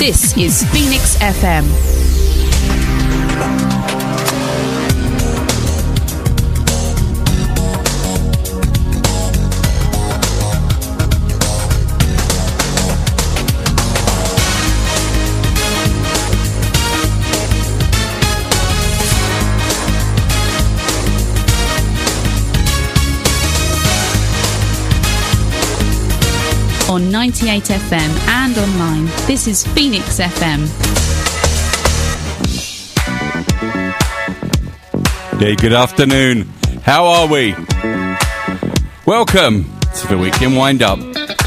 This is Phoenix FM. On 98 FM and online, this is Phoenix FM. Yeah, good afternoon. How are we? Welcome to the Weekend Wind Up.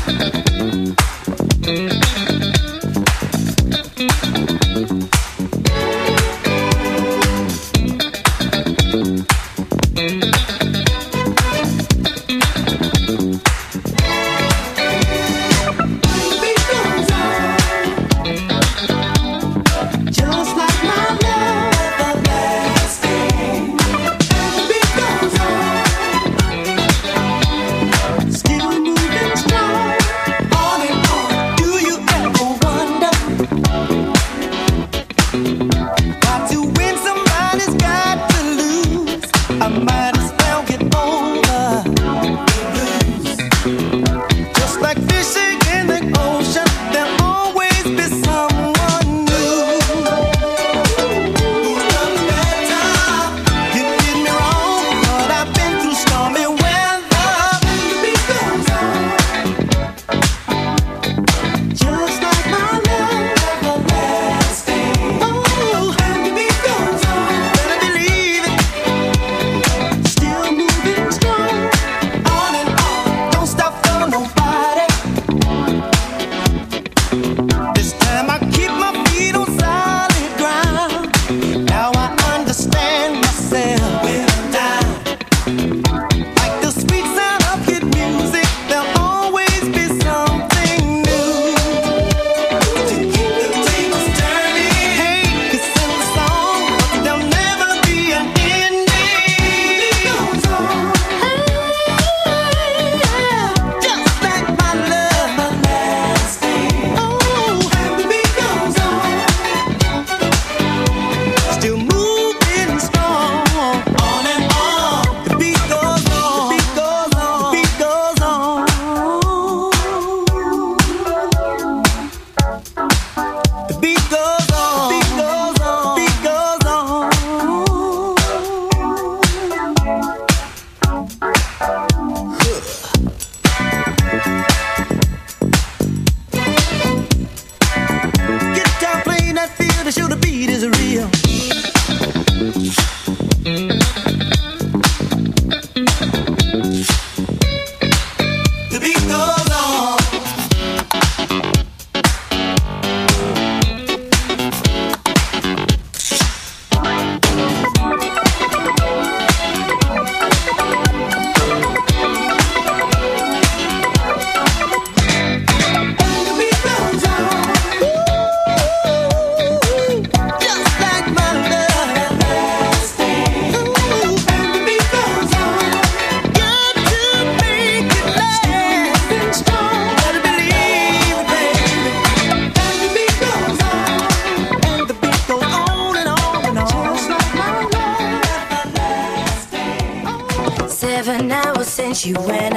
You went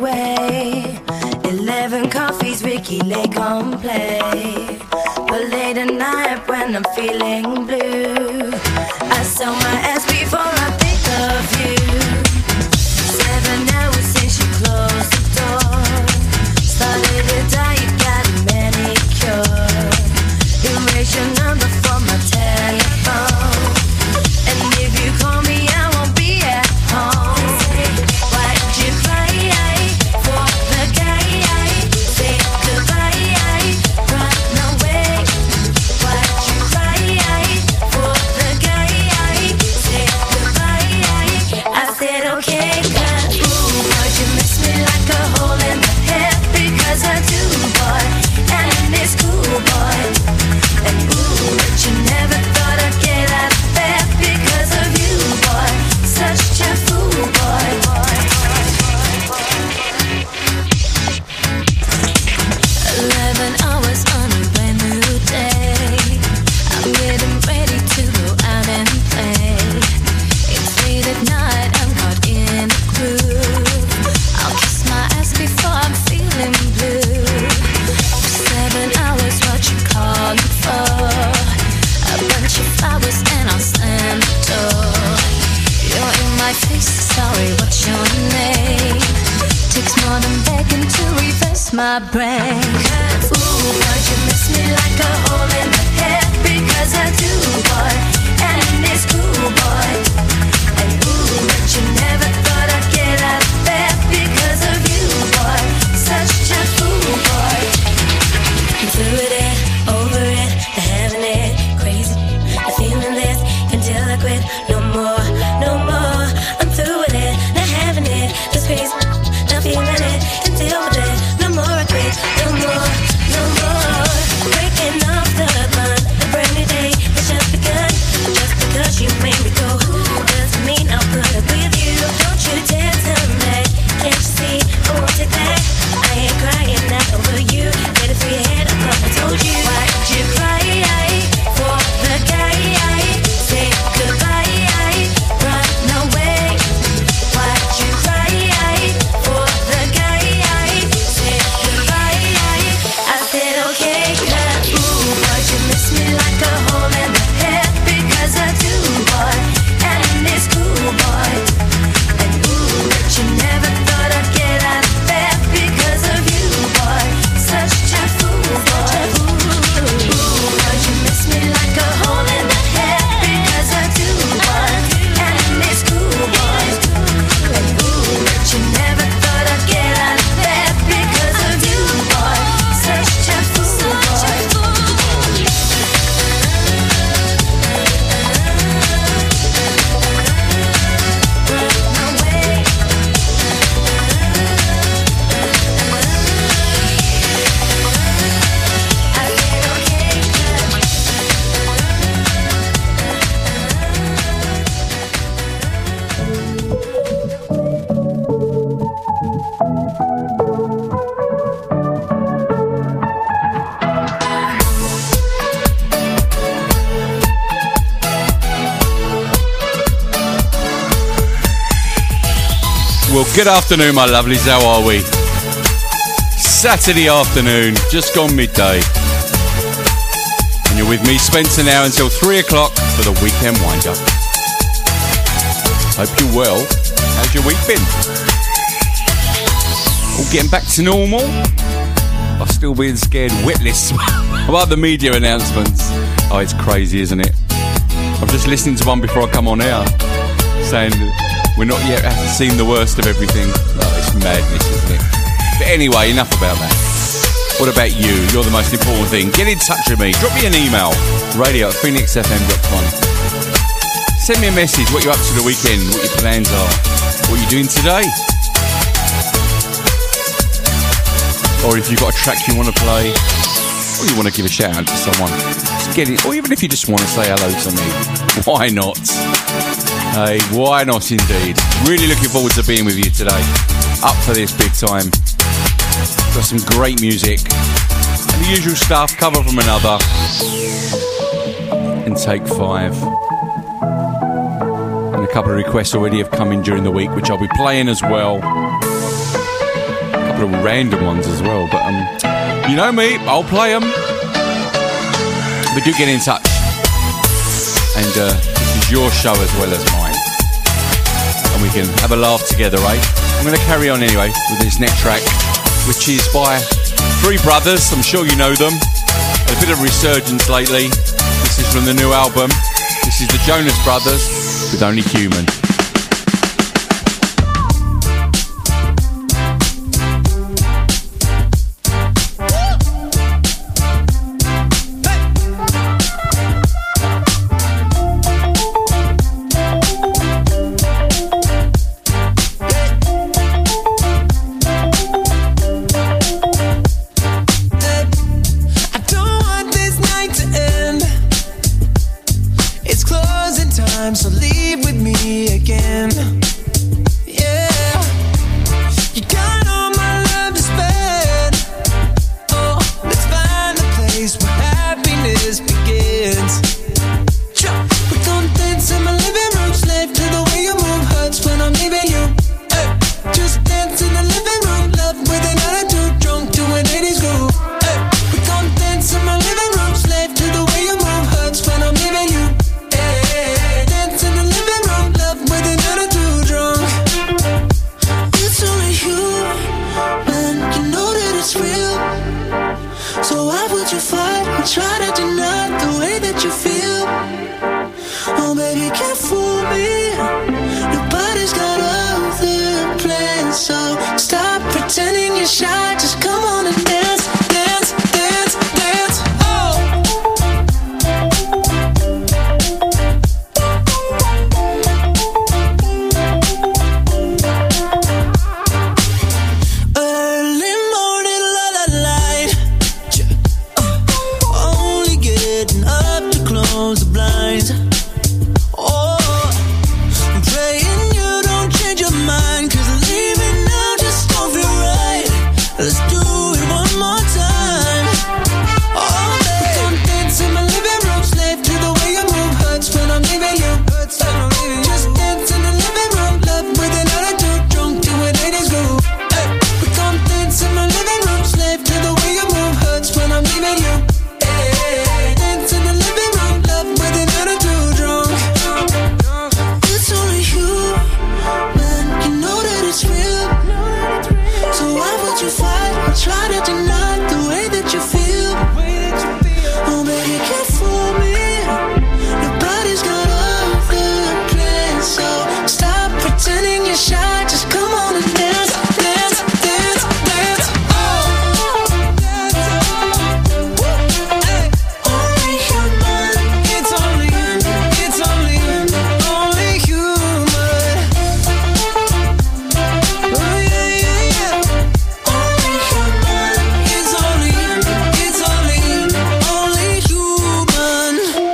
away. 11 coffees, Ricky Lake on play. But late at night when I'm feeling blue, I sell my ass before I think of you. 7 hours since you closed the door. Started to die, you got a manicure. Erase your number from my telephone. And if you call me, I won't be at home. Say heartbreak. Ooh, boy, you miss me like a hole in the head, because I do, boy, and it's cool, boy. And ooh, but you never thought I'd get out of bed because of you, boy. Such a fool, boy. I'm through with it, over it, the having it, crazy. The feeling this until I quit. No more, no more. I'm through with it, not having it, this crazy. Not feeling it until we're dead. No more I quit, no more, no more. Breaking off the bond, a brand new day has just begun. Just because you made me go, doesn't mean I'll put up with you. Don't you dare turn back, can't you see I won't take that. I ain't crying not over you. Get it through your head, I thought I told you. Why'd you cry for the guy? Say goodbye, run away. Why'd you cry for the guy? Say goodbye. I said okay, 'cause ooh, boy, you miss me like a hole in the head, because I do, boy, and it's cool, boy. And ooh, but you never thought I'd get out of bed because of you, boy. Such a fool, boy. Ooh, boy, you miss me like a hole in the head, because I do, boy, and it's cool, boy. And ooh, but you never thought I'd get out of bed because of you, boy. Such a fool, boy. Run away. I said okay, 'cause Well, good afternoon, my lovelies. How are we? Saturday afternoon, just gone midday. And you're with me, Spencer, now until 3 o'clock for the weekend wind-up. Hope you're well. How's your week been? All getting back to normal? I'm still being scared witless about the media announcements. Oh, it's crazy, isn't it? I'm just listening to one before I come on air, saying we're not yet seen the worst of everything. Oh, it's madness, isn't it? But anyway, enough about that. What about you? You're the most important thing. Get in touch with me. Drop me an email. radio@phoenixfm.com. Send me a message. What you're up to the weekend. What your plans are. What you're doing today. Or if you've got a track you want to play, or you want to give a shout out to someone, just get it. Or even if you just want to say hello to me, why not? Hey, why not indeed? Really looking forward to being with you today. Up for this big time. Got some great music. And the usual stuff, cover from another. And take 5. And a couple of requests already have come in during the week, which I'll be playing as well. A couple of random ones as well. But, you know me, I'll play them. But do get in touch. And this is your show as well as mine. And we can have a laugh together, eh? I'm going to carry on anyway with this next track, which is by 3 brothers. I'm sure you know them. A bit of resurgence lately. This is from the new album. This is the Jonas Brothers with Only Human. So leave with me you fight or try to deny the way that you feel? Oh baby, you can't fool me. Nobody's got other plans, so stop pretending you're shy. Just come on and dance, dance, dance, dance. Oh. Early morning, light. Only getting up to close the blinds. Oh, I'm praying you don't change your mind, 'cause leaving now just don't feel right. Let's do it one more time. Oh, baby, come dance in my living room, slave to the way you move. Hurts when I'm leaving you. Just dance in the living room, love with an attitude, drunk to a ladies' groove. We come dance in my living room, slave to the way you move. Hurts when I'm leaving you. Dance in the living room, love with an attitude, drunk. It's only you, man, you know that it's real. So why would you fight or try to deny the way that you feel? Oh baby, you can't fool me. Nobody's got other plans, so stop pretending you're shy. Just come on and dance, dance, dance, dance. Oh, only human. It's only human. Oh yeah, yeah, yeah. Only human. It's only human.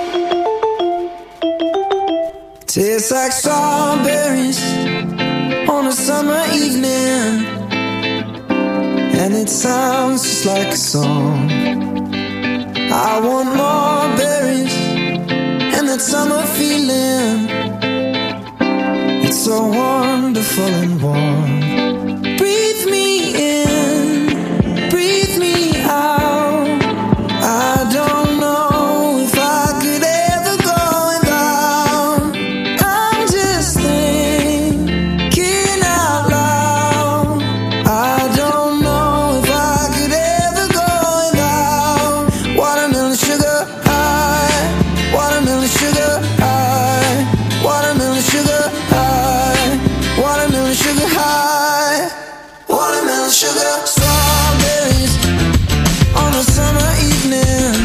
Tastes like strawberries on a summer evening, and it sounds just like a song. I want more berries and that summer feeling. It's so wonderful and warm. Breathe me in, breathe me out. I don't know if I could ever go without. I'm just thinking out loud. I don't know if I could ever go without. Watermelon sugar high, watermelon sugar high, watermelon sugar high, watermelon sugar high, watermelon sugar. Strawberries on a summer evening.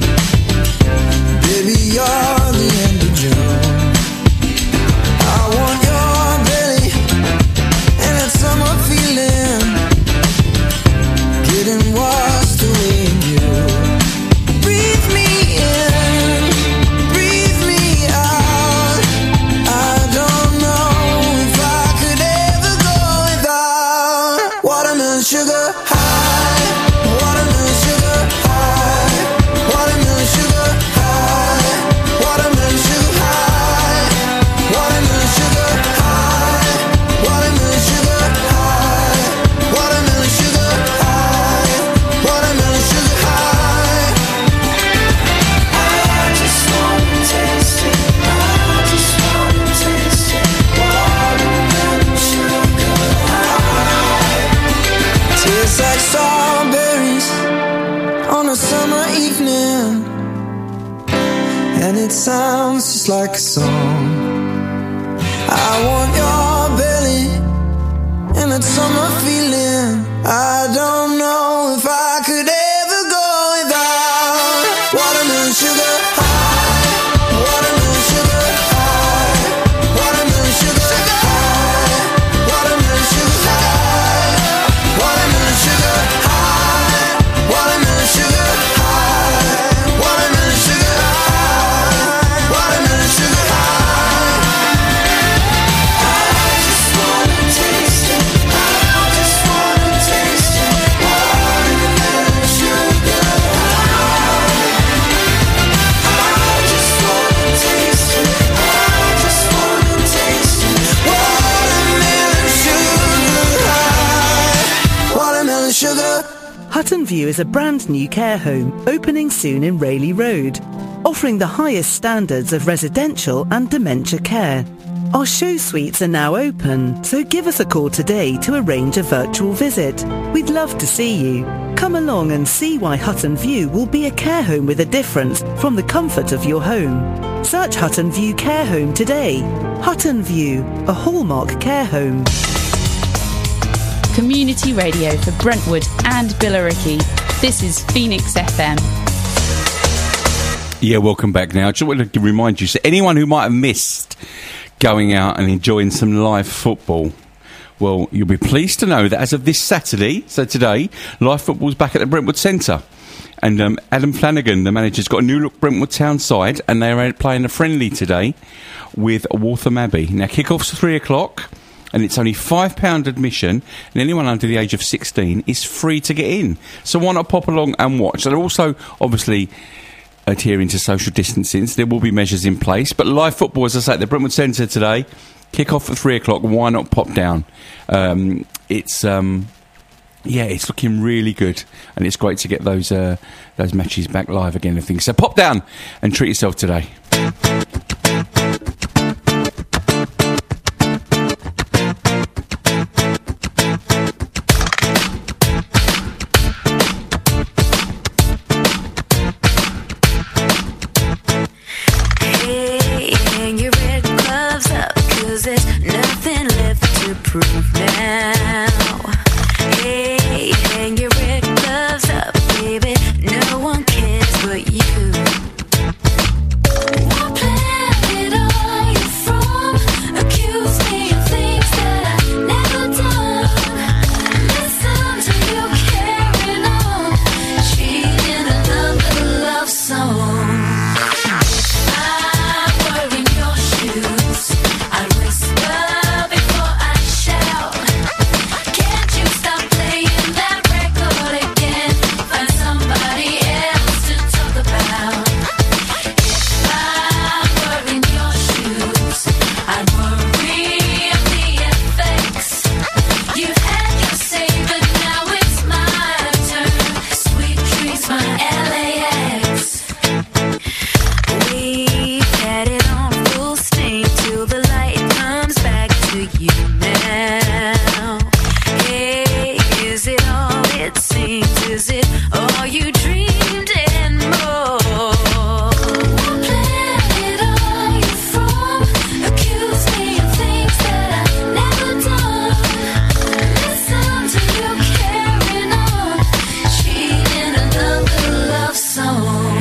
Baby, you're the end of June. I want your belly and that summer feeling, getting washed away in you. Breathe me in, breathe me out. I don't know if I could ever go without. Watermelon sugar high, watermelon sugar high, watermelon sugar high, watermelon sugar high, watermelon sugar high, watermelon sugar high, watermelon sugar high, watermelon sugar high. I just wanna taste it. I just wanna taste it. Watermelon sugar high. Tastes like strawberries on a summer evening, and it sounds just like a song. I want your belly and that summer feeling. I don't know if I could ever go without. Watermelon sugar high, watermelon sugar high, watermelon sugar high, watermelon sugar high, watermelon sugar high, watermelon sugar high, watermelon sugar high, watermelon sugar high. I just wanna taste it. I just wanna taste it. Watermelon sugar high. I just wanna taste it. I just wanna taste it. Watermelon sugar high. Watermelon sugar. Hutton View is a brand new care home opening soon in Rayleigh Road, offering the highest standards of residential and dementia care. Our show suites are now open, so give us a call today to arrange a virtual visit. We'd love to see you. Come along and see why Hutton View will be a care home with a difference from the comfort of your home. Search Hutton View Care Home today. Hutton View, a Hallmark care home. Community radio for Brentwood and Billericay. This is Phoenix FM. Yeah, welcome back now. I just wanted to remind you, so anyone who might have missed going out and enjoying some live football, well, you'll be pleased to know that as of this Saturday, so today, live football's back at the Brentwood Centre. And Adam Flanagan, the manager's got a new look Brentwood Town side, and they're playing a friendly today with Waltham Abbey. Now, kick-off's 3 o'clock, and it's only £5 admission, and anyone under the age of 16 is free to get in. So why not pop along and watch? They're also, obviously, adhering to social distancing. There will be measures in place, but live football, as I say, at the Brentwood Centre today, kick-off at 3 o'clock. Why not pop down? It's looking really good, and it's great to get those matches back live again and things. So pop down and treat yourself today. Hey, hang your red gloves up, 'cause there's nothing left to prove now. Hey, hang your red gloves up, baby. No one cares but you. What planet are you from? Accuse me of things that I never done. Listen to you carrying on, cheating another love song. I were in your shoes. I'd whisper before I shout. Can't you stop playing that record again? Find somebody else to talk about. If I were in your shoes, I'd worry of the effects. You've had your say, but now it's my turn. Sweet dreams, my LAX. We've had it on full steam till the light comes back to you now. Hey, is it all it seems? Is it all you dreamed and more? What planet are you from? Accuse me of things that I've never done. Listen to you carrying on, cheating another love song.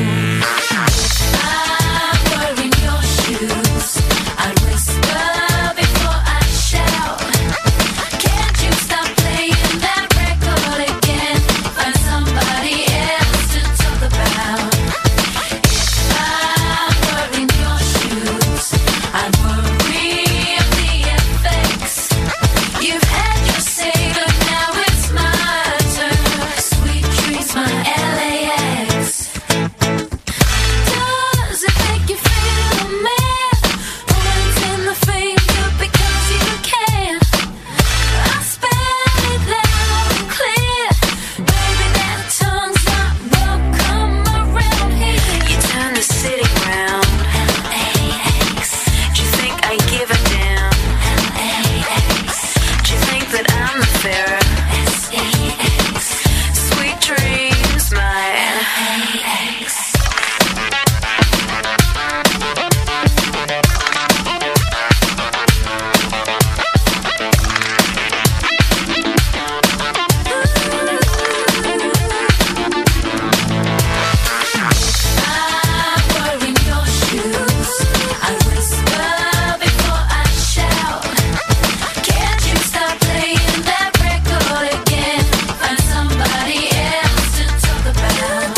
I were in your shoes. I'd whisper before I shout. Can't you stop playing that record again? Find somebody else to talk about. If I were in your shoes, I'd worry of the effects. You've had your say, but now it's my turn. Sweet dreams, my LAX. Does it make you feel mad? Pointing the finger because you can. I spell it loud and clear. Baby, that tongue's not welcome around here. You turn the city round. LAX. Do you think I give a damn? LAX. Do you think that I'm the Pharaoh? SEX. Sweet dreams, my LAX. I were in your shoes. I'd whisper before I shout. Can't you stop playing that record again? Find somebody else to talk about.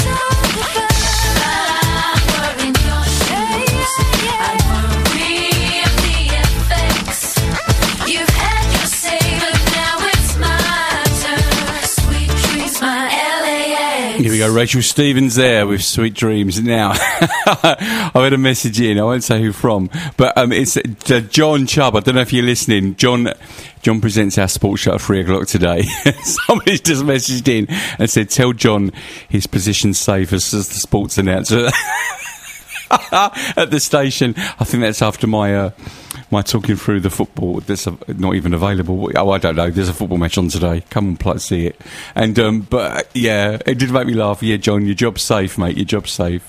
I were in your shoes. I'd worry of the effects. You've had your say, but now it's my turn. Sweet dreams, my LAX. Here we go, Rachel Stevens there with Sweet Dreams. Now, I've had a message in, I won't say who from, but it's John Chubb. I don't know if you're listening. John presents our sports show at 3 o'clock today. Somebody's just messaged in and said, tell John his position's safe as the sports announcer at the station. I think that's after my my talking through the football that's not even available. Oh, I don't know. There's a football match on today. Come and see it. And but yeah, it did make me laugh. Yeah, John, your job's safe, mate. Your job's safe.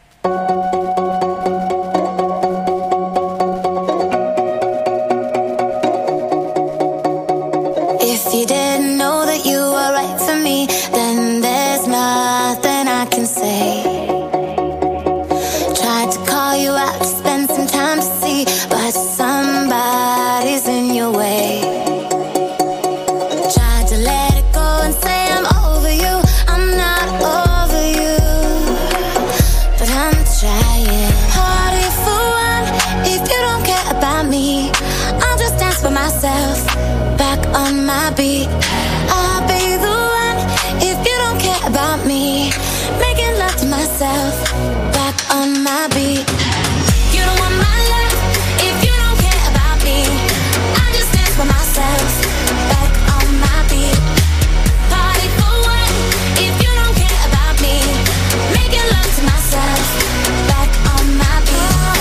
If you didn't know that you were right for me, then there's nothing I can say. Tried to call you out to spend some time to see, but somebody's in your way. Tried to let it go and say I'm over you. I'm not over you, but I'm trying. Harder for one, if you don't care about me, I'll just dance for myself, back on my beat. I'll be the one if you don't care about me, making love to myself, back on my beat. You don't want my love if you don't care about me. I just dance for myself, back on my beat. Party for what if you don't care about me, making love to myself, back on my beat.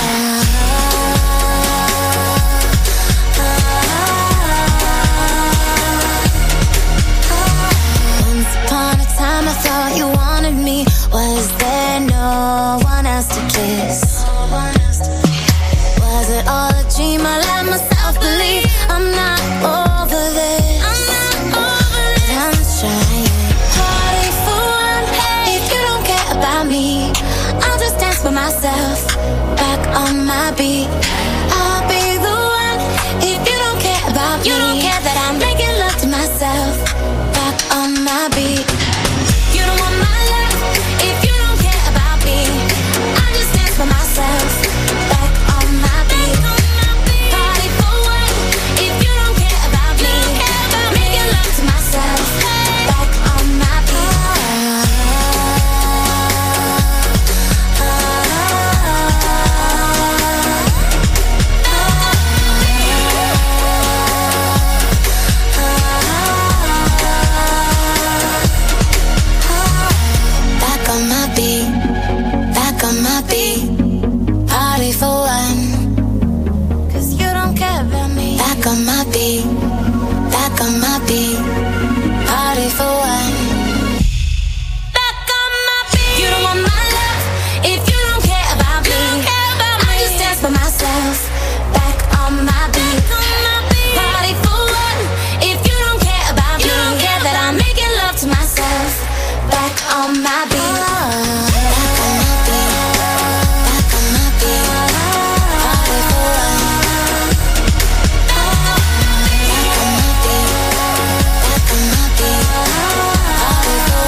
Once upon a time I thought you wanted me. Was there no one else to kiss? Was it all a dream? I let myself believe. I'm not over this. But I'm trying. Party for one if you don't care about me. I'll just dance for myself, back on my beat. I'll be the one if you don't care about me. You don't care that I'm making love to myself, back on my beat. You don't want my love if you don't care about me. I just dance for myself, back on my beat. Party for what if you don't care about me, making love to myself, back on my back on my beat, back on my beat. Party for one, 'cause you don't care about me. Back on my beat, back on my beat. Party for one. Back on my beat. You don't want my love if you don't care about me. I just dance for myself, back on my beat. Party for one if you don't care about me. You don't care that I'm making love to myself, back on my beat. Back on my beat, back on my beat. Party for one. Back on my beat, back on my beat. Party for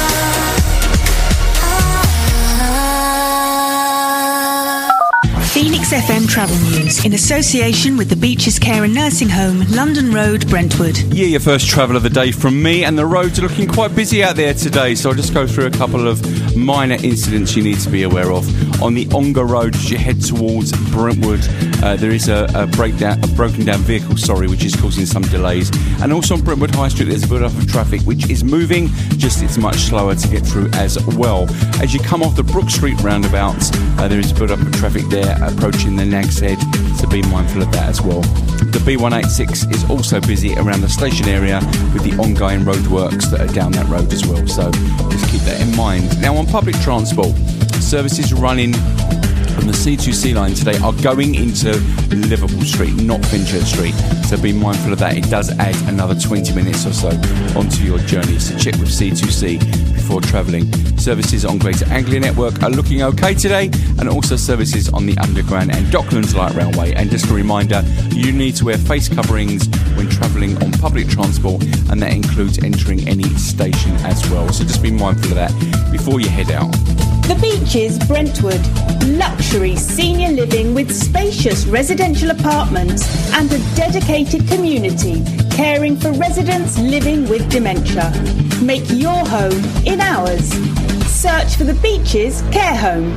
one. Phoenix FM Travel News in association with the Beaches Care and Nursing Home, London Road, Brentwood. Yeah, your first travel of the day from me, and the roads are looking quite busy out there today, so I'll just go through a couple of minor incidents you need to be aware of. On the Ongar Road, as you head towards Brentwood, there is a broken down vehicle, which is causing some delays. And also on Brentwood High Street, there's a build up of traffic, which is moving, just it's much slower to get through as well. As you come off the Brook Street roundabouts, there is a build up of traffic there approaching the Nag's Head, so be mindful of that as well. The B186 is also busy around the station area with the ongoing roadworks that are down that road as well, so just keep that in mind. Now on public transport, services running from the C2C line today are going into Liverpool Street, not Finchurch Street, so be mindful of that. It does add another 20 minutes or so onto your journey, so check with C2C before travelling. Services on Greater Anglia Network are looking okay today, and also services on the Underground and Docklands Light Railway. And just a reminder, you need to wear face coverings when travelling on public transport, and that includes entering any station as well, so just be mindful of that before you head out. The Beaches, Brentwood. Luxury senior living with spacious residential apartments and a dedicated community caring for residents living with dementia. Make your home in ours. Search for the Beaches Care Home.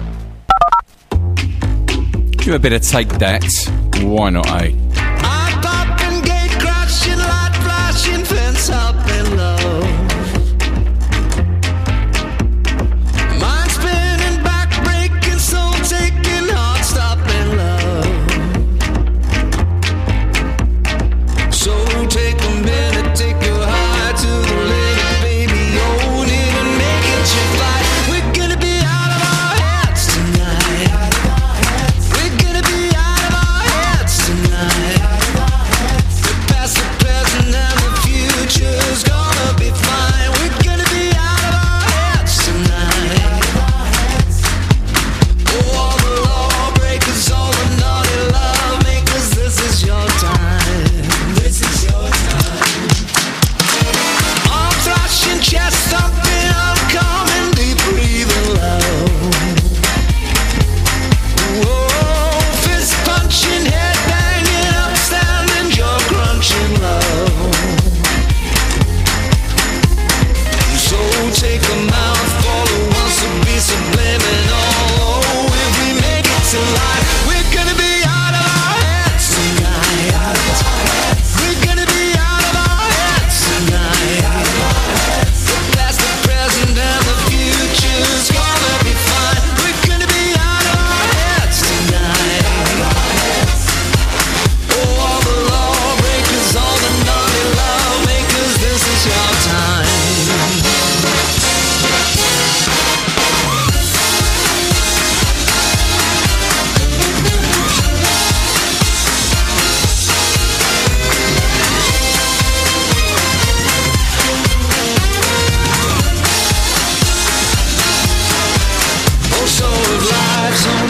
Give a bit of Take That. Why not, eh? I popping, gate crashing, light flashing, fence up and low. Mind spinning, back breaking, soul taking, heart stopping low.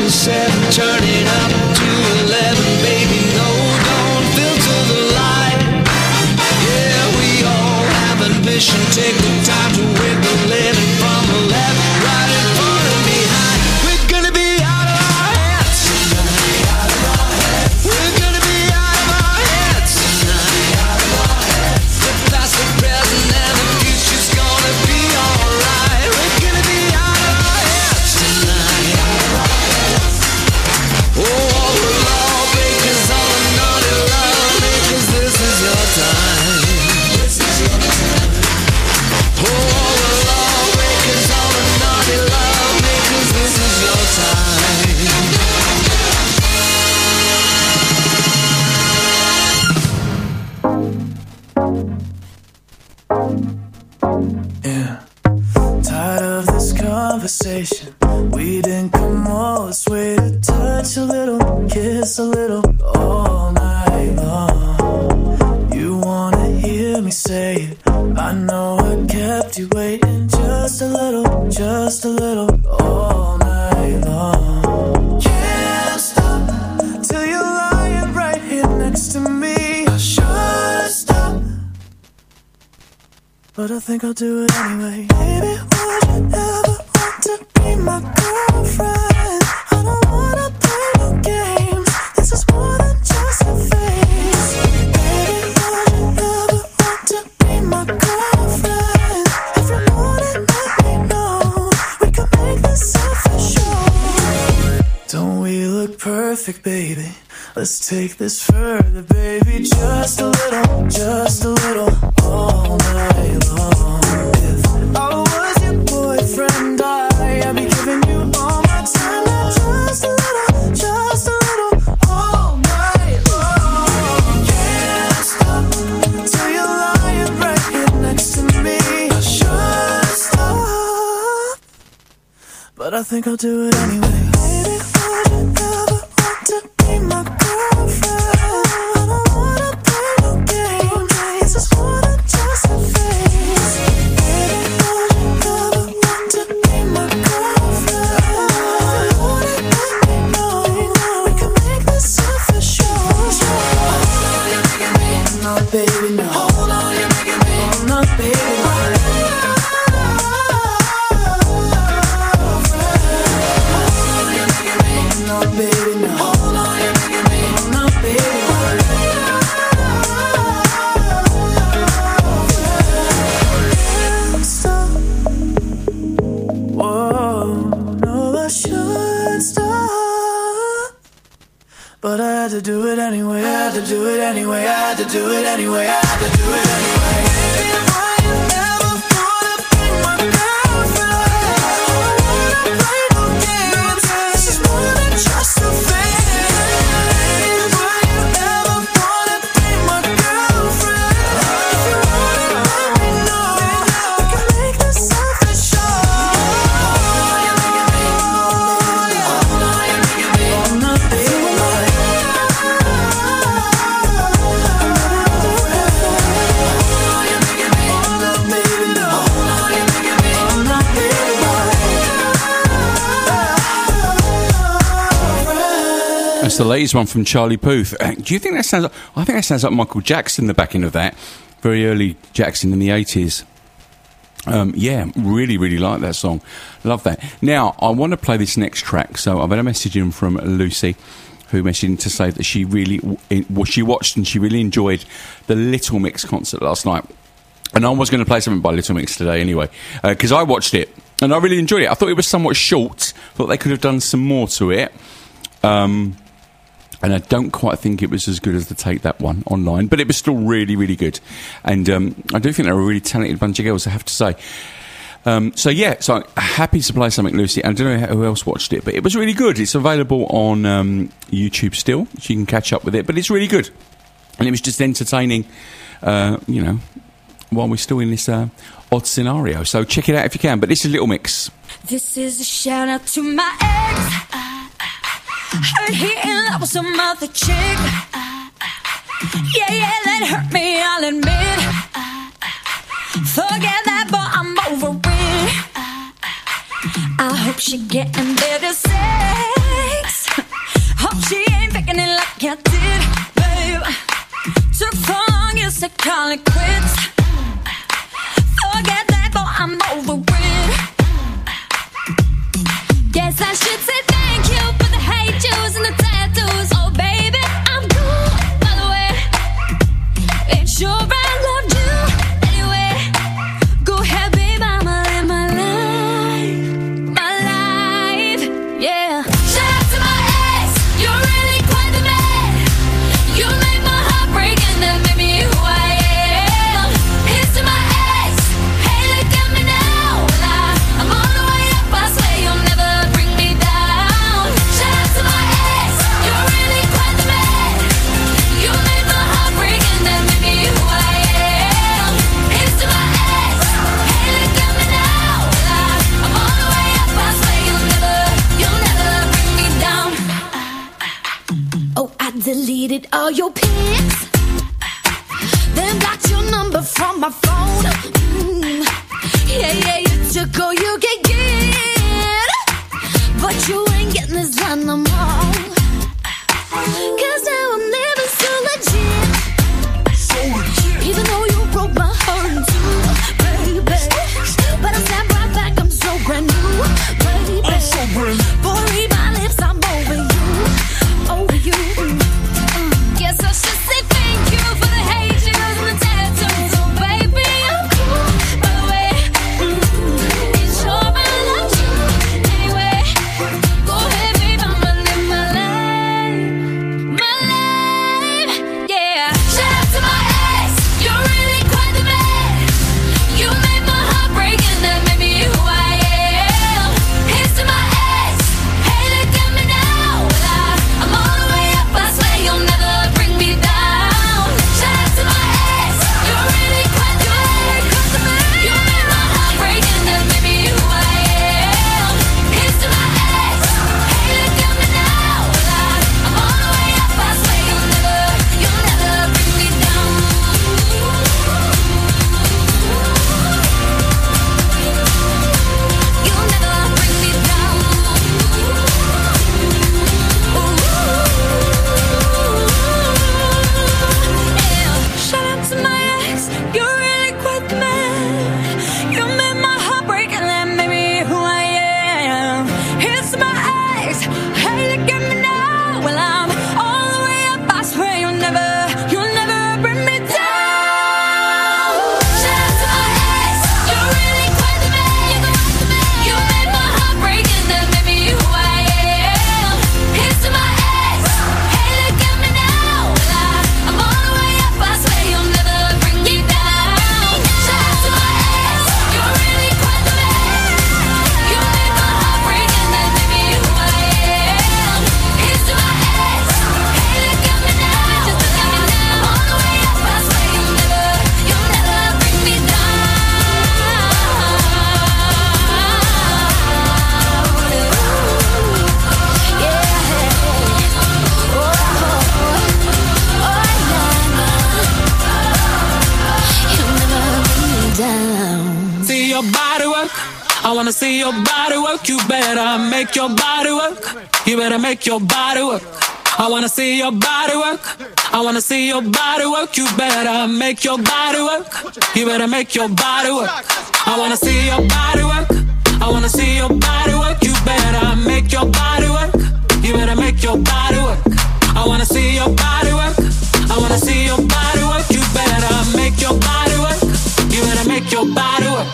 7, turn it up to 11, baby, no, don't filter the light. Yeah, we all have ambition, take the time to wiggle it from the left, right in front and behind. We're gonna be out of our heads tonight, out of our heads. We're gonna be out of our heads tonight, out of our heads. The past, the present, and the future's gonna be alright. We're gonna be out of our heads tonight, out of our heads. Oh, all the lawbreakers, all the naughty lawmakers, this is your time. This is your time. Oh, all the lawbreakers, all the naughty lawmakers, this is your time. Yeah. Tired of this conversation. We didn't come all this way to touch a little, kiss a little, all night long. You wanna hear me say it? I know I kept you waiting just a little, all night long. Can't stop till you're lying right here next to me. I should stop, but I think I'll do it anyway. Baby, would you ever want to be my girlfriend? I don't wanna play no games. This is more than just a phase. Baby, would you ever want to be my girlfriend? If you want it, let me know. We can make this for sure. Don't we look perfect, baby? Let's take this further, baby. Just a little, all night long. If I was your boyfriend, I'd be giving you all my time. Now just a little, all night long. Can't stop till you're lying right here next to me. I should stop, but I think I'll do it anyway. Baby, would you ever want to be my girlfriend? I don't wanna play no games. This is more than just a phase. Baby, would you ever want to be my girlfriend? If you want it, let me know. We can make this for sure. Hold on, you're making me. No, baby, no. Hold on, you're making me. Oh, no, baby, no. No, baby, no. Hold on, you're making me. No, baby, can't stop. Whoa, no, I should stop, but I had to do it anyway. I had to do it anyway. I had to do it anyway. I had to do it anyway. Baby, why you never wanna be my girlfriend? I don't wanna play no games. This is more than just a phase. Why you never wanna be my girlfriend? If you want it, let me know. We can make this for sure. Hold on, you're making me. Hold on, you're making me. Oh, no, baby, no. That's the latest one from Charlie Puth. Do you think that sounds like... I think that sounds like Michael Jackson, the back end of that. Very early Jackson in the 80s. Yeah, really, really like that song. Love that. Now, I want to play this next track. So I've had a message in from Lucy, who messaged in to say that she watched and she really enjoyed the Little Mix concert last night. And I was going to play something by Little Mix today anyway, because I watched it and I really enjoyed it. I thought it was somewhat short. Thought they could have done some more to it. And I don't quite think it was as good as the Take That one online, but it was still really, really good. And I do think they're a really talented bunch of girls, I have to say. So I'm happy to play something, Lucy. I don't know who else watched it, but it was really good. It's available on YouTube still, so you can catch up with it. But it's really good. And it was just entertaining, while we're still in this odd scenario. So check it out if you can. But this is Little Mix. This is a shout out to my ex. Heard he in love with some other chick. Yeah, that hurt me, I'll admit. Forget that, but I'm over it. I hope she getting better sex. call it quits. Forget that, boy, I'm over it. Guess I should say thank you for the hate juice and the tattoos. Oh, baby, I'm cool, by the way. Ain't sure I loved you anyway. Go ahead, babe, I'ma live my life. My life, yeah. Shout out to my ex, you're really quite the man. You made my heart break and that made me who I am. Here's to my ex, hey, look at me now. Well, I'm on the way up, I swear you'll never bring me down. Shout out to my ex, you're really quite the man. You made my heart break and that made me who I am. Here's to my ex, hey, look at me now. Well, I'm on the way up, I swear you'll never bring me down. Oh, I deleted all your pics, then blocked your number from my phone. Yeah, you took all you could get, but you ain't getting this done no more. 'Cause now I'm living so legit, even though you broke my heart in two, baby. But I snap right back, I'm so brand new, baby. Boy, read my lips, I'm over you. Guess I should say thank you for the hate juice and the tattoos. Oh, baby, I'm cool, by the way. Ain't sure I loved you anyway. Go ahead, babe, I'ma live my life. My life, yeah. Shout out to my ex, you're really quite the man. You made my heart break and that made me who I am. Here's to my ex, hey, look at me now. Well, I'm all the way up, I swear you'll never bring me down. Shout out to my ex, you're really quite the man. You made my heart break and that made me who I am. Here's to my ex, hey, look at me now. Well, I'm all the way up, I swear you'll never bring me down. You'll never bring me down. Shout out to my ex, you're really quite the man. You made my heart break and that made me who I am. Here's to my ex, hey, look at me now. Well, I'm all the way up, I swear you'll never bring me down. Shout out to my ex, you're really quite the man. You made my heart break and that made me who I am. Here's to my ex, hey, look at me now. Well, I'm all the way up, I swear you'll never bring me down. Shout out to my ex, you're really quite the man. You made my heart break and that made me who I am. Here's to my ex, hey, look at me now. I'm all the way up, I swear you'll never bring me down. See your body work. I wanna see your body work. You better make your body work. You better make your body work. I wanna see your body work. I wanna see your body work. You better make your body work. You better make your body work. I wanna see your body work. I wanna see your body work. You better make your body work. You better make your body work. I wanna see your body work. I wanna see your body work. You better make your body work. You better make your body work.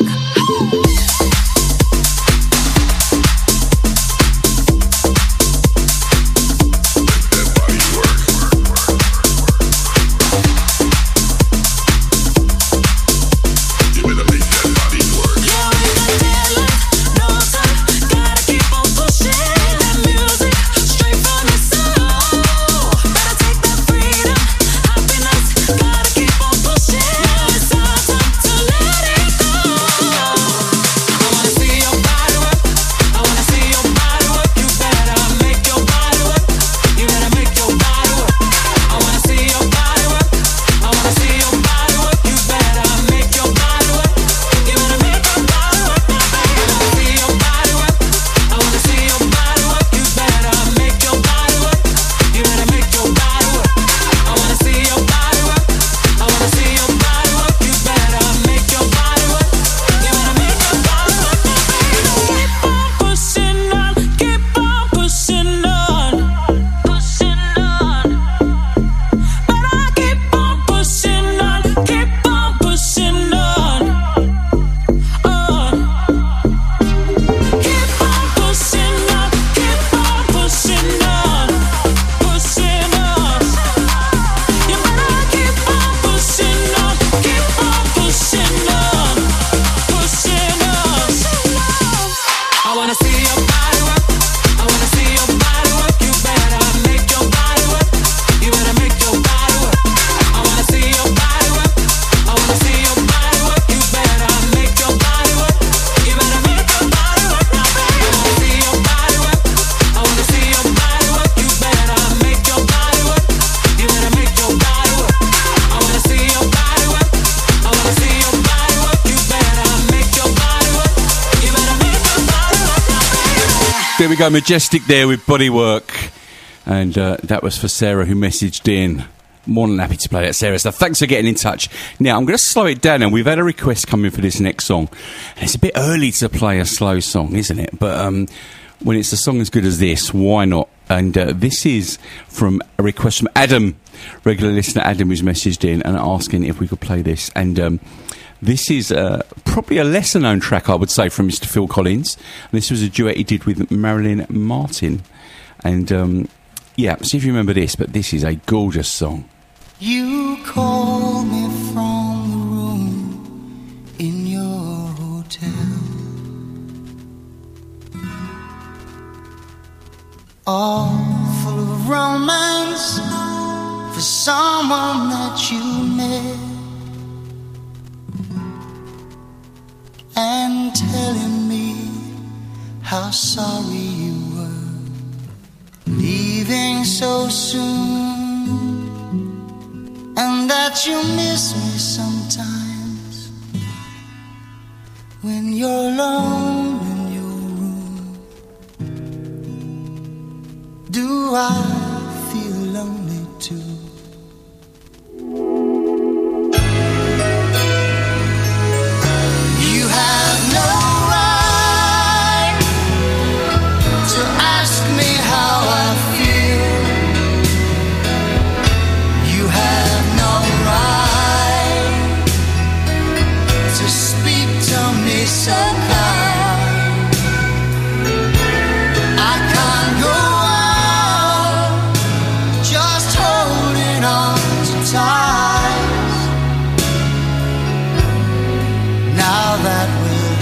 Yeah, we got deadlines, no time, gotta keep on pushing. There we go, Majestic there with Bodywork. And that was for Sarah, who messaged in. More than happy to play that, Sarah. So thanks for getting in touch. Now, I'm going to slow it down, and we've had a request coming for this next song. And it's a bit early to play a slow song, isn't it? But when it's a song as good as this, why not? And this is from a request from Adam, regular listener Adam, who's messaged in and asking if we could play this. And this is probably a lesser-known track, I would say, from Mr. Phil Collins. And this was a duet he did with Marilyn Martin. And, yeah, see if you remember this, but this is a gorgeous song. You call me from the room in your hotel, all full of romance for someone that you met, and telling me how sorry you were leaving so soon, and that you miss me sometimes when you're alone in your room. Do I feel lonely too? You have no right to ask me how I feel. You have no right to speak to me so kind. I can't go on just holding on to tight. Now that we're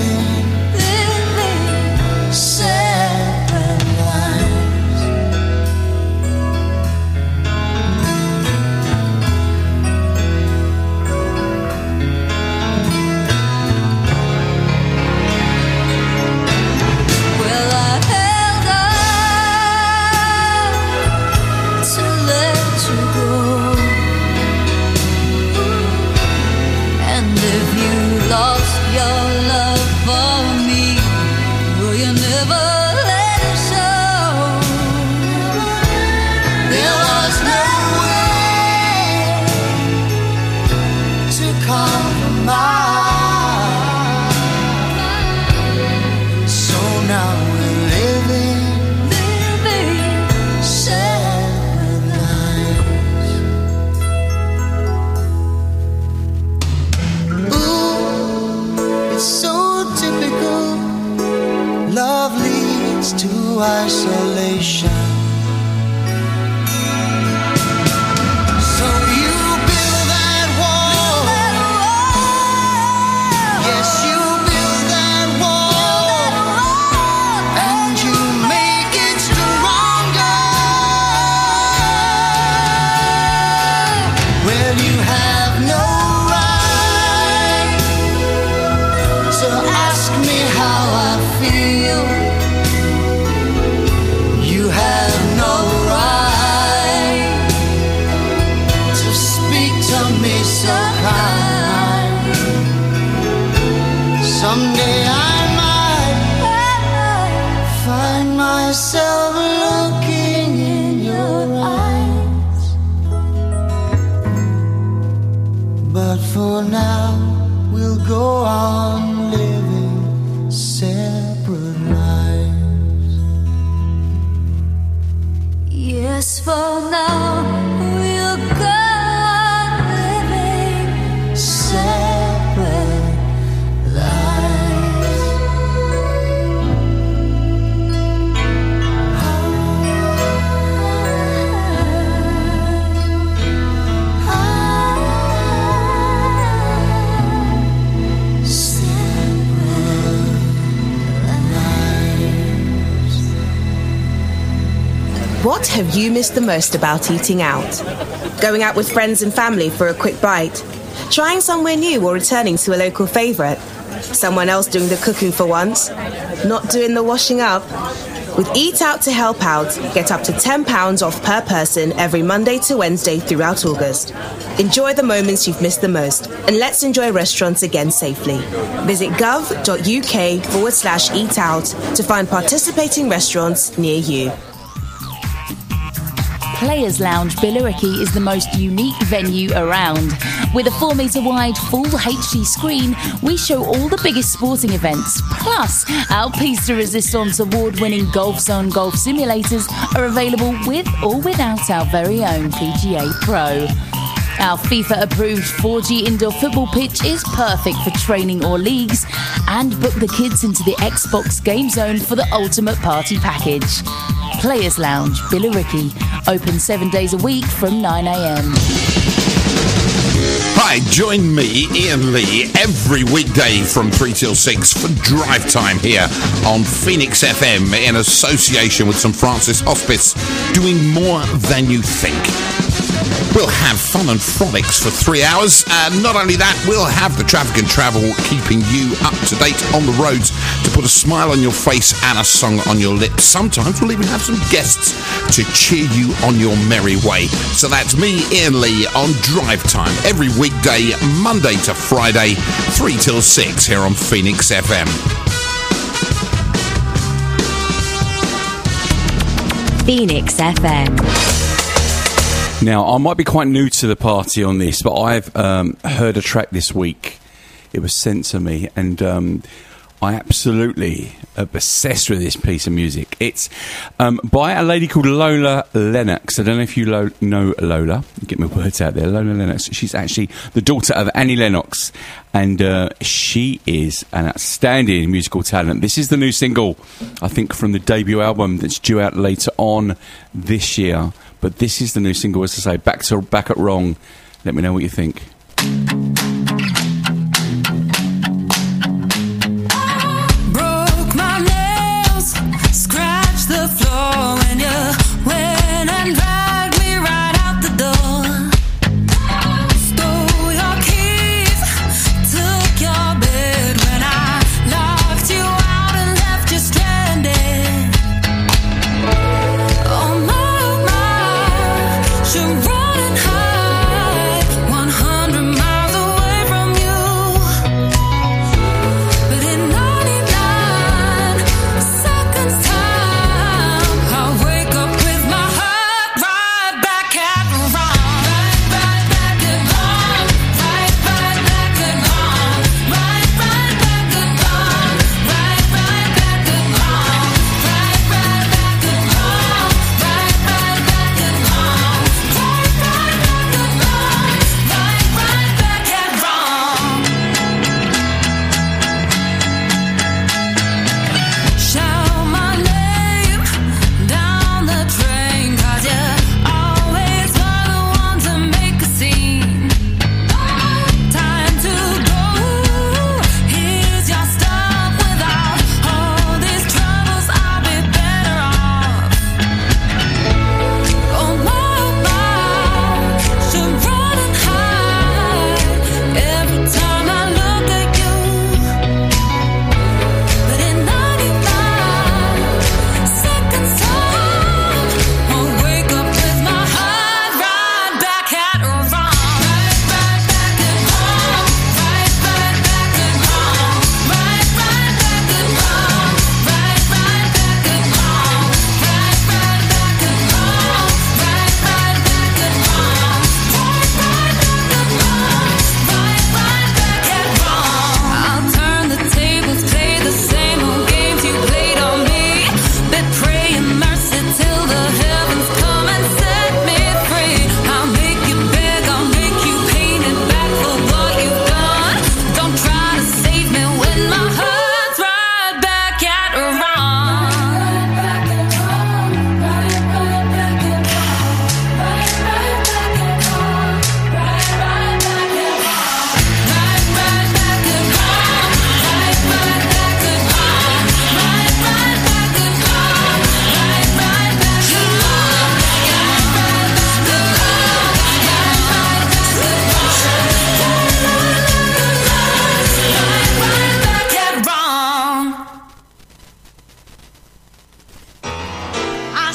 living separate lives, well, I held on to let you go, and if you lost your love for me, will you never let it show? There was no way to compromise, so now we're living separate lives. Ooh, it's so typical. Love leads to isolation. So you build that wall. Yes, you build that wall, and you make it stronger. Well, you have no right to ask me how I feel. You have no right to speak to me so kind. Someday I might find myself looking in your eyes, but for now we'll go on living separate lives. Yes, for now we'll go on living separate lives. What have you missed the most about eating out? Going out with friends and family for a quick bite? Trying somewhere new or returning to a local favourite? Someone else doing the cooking for once? Not doing the washing up? With Eat Out to help out, get up to £10 off per person every Monday to Wednesday throughout August. Enjoy the moments you've missed the most, and let's enjoy restaurants again safely. Visit gov.uk/eat out to find participating restaurants near you. Players Lounge Billericay is the most unique venue around. With a 4-metre wide full HD screen, we show all the biggest sporting events. Plus, our Pista Resistance award-winning Golf Zone golf simulators are available with or without our very own PGA Pro. Our FIFA-approved 4G indoor football pitch is perfect for training or leagues, and book the kids into the Xbox Game Zone for the ultimate party package. Players Lounge Billericay, open 7 days a week from 9 a.m. Hi, join me, Ian Lee, every weekday from 3 till 6 for Drive Time here on Phoenix FM in association with St Francis Hospice, doing more than you think. We'll have fun and frolics for 3 hours, and not only that, we'll have the traffic and travel keeping you up to date on the roads to put a smile on your face and a song on your lips. Sometimes we'll even have some guests to cheer you on your merry way. So that's me, Ian Lee, on Drive Time every weekday, Monday to Friday, 3 till 6 here on Phoenix FM. Phoenix FM. Now, I might be quite new to the party on this, but I've heard a track this week. It was sent to me, and I absolutely am obsessed with this piece of music. It's by a lady called Lola Lennox. I don't know if you know Lola. Get my words out there. Lola Lennox. She's actually the daughter of Annie Lennox, and she is an outstanding musical talent. This is the new single, I think, from the debut album that's due out later on this year. But this is the new single, as I say, Back at Wrong. Let me know what you think. Broke my nails, scratched the floor when you went and dragged me right out the door. Stole your keys, took your bed when I locked you out and left you stranded. Oh my, you're running high, 100 miles away.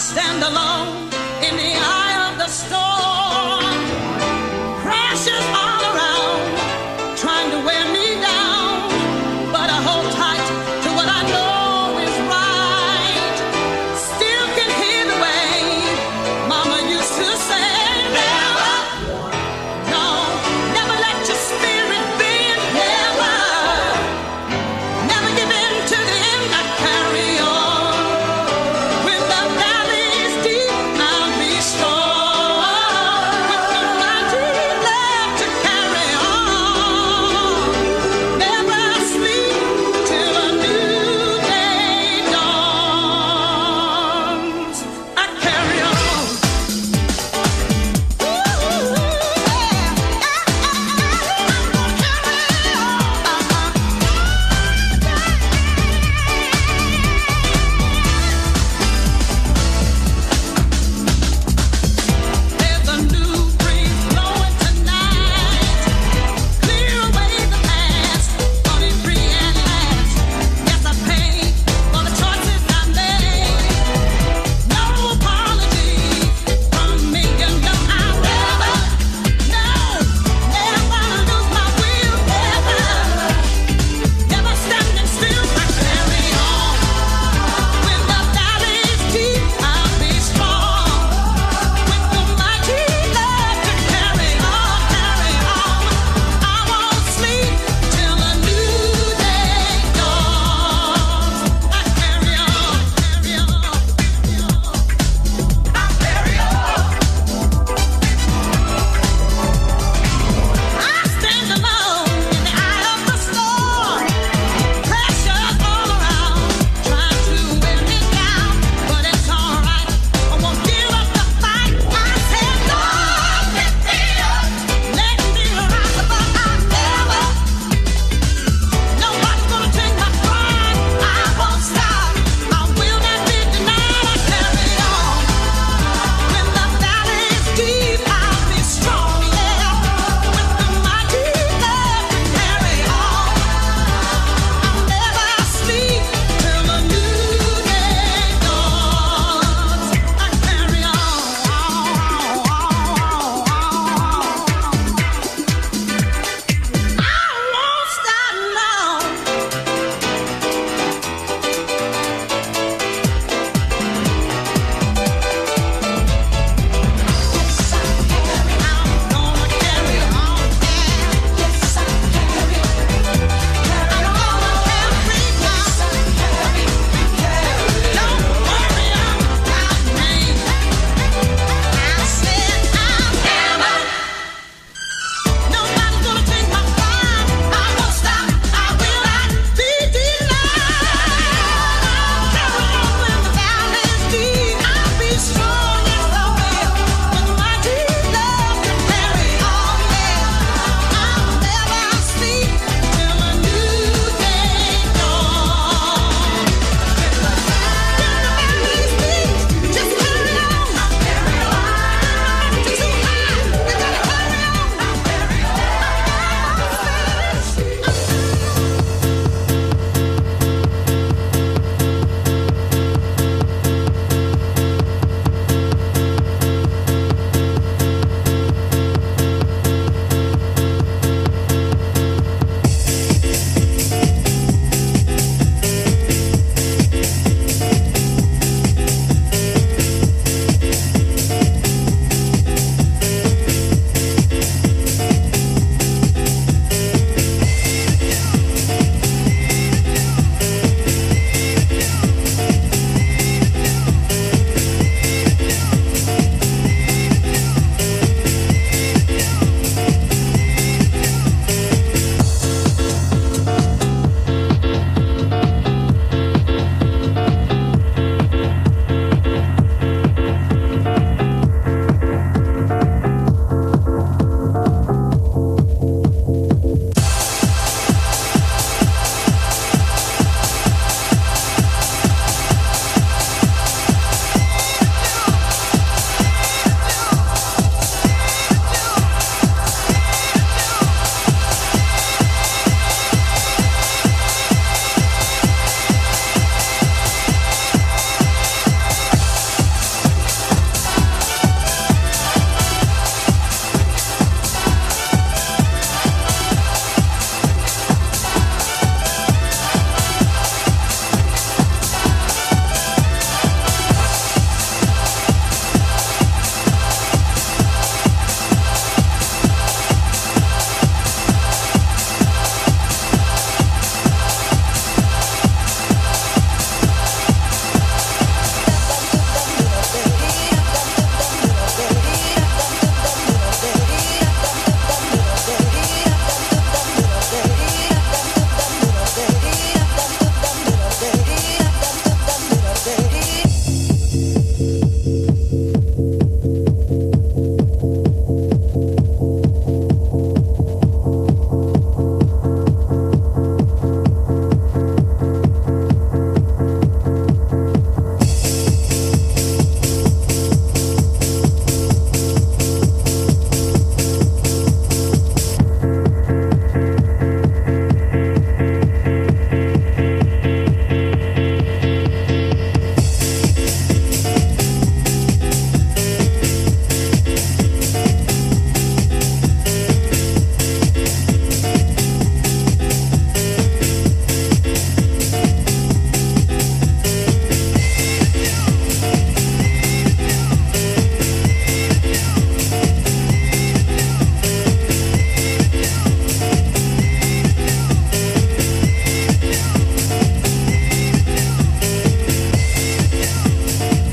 stand alone in the eye of the storm. Pressures all around, trying to wear me down, but I hold tight to what I know is right. Still can hear the way Mama used to say, never, no, never let your spirit bend, never, never give in to the end, I carry on. When the valley is deep, I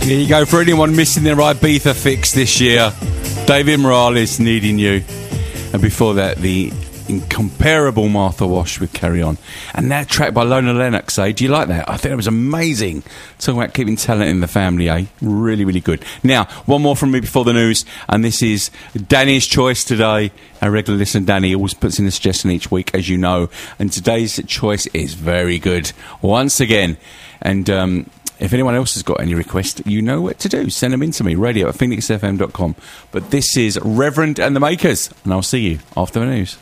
Here you go for anyone missing their Ibiza fix this year. David Morales, Needing You. And before that, the incomparable Martha Wash with Carry On. And that track by Lona Lennox, eh? Do you like that? I think it was amazing. Talking about keeping talent in the family, eh? Really, really good. Now, one more from me before the news, and this is Danny's choice today. Our regular listener, Danny, always puts in a suggestion each week, as you know. And today's choice is very good. Once again. And, if anyone else has got any requests, you know what to do. Send them in to me, radio@phoenixfm.com. But this is Reverend and the Makers, and I'll see you after the news.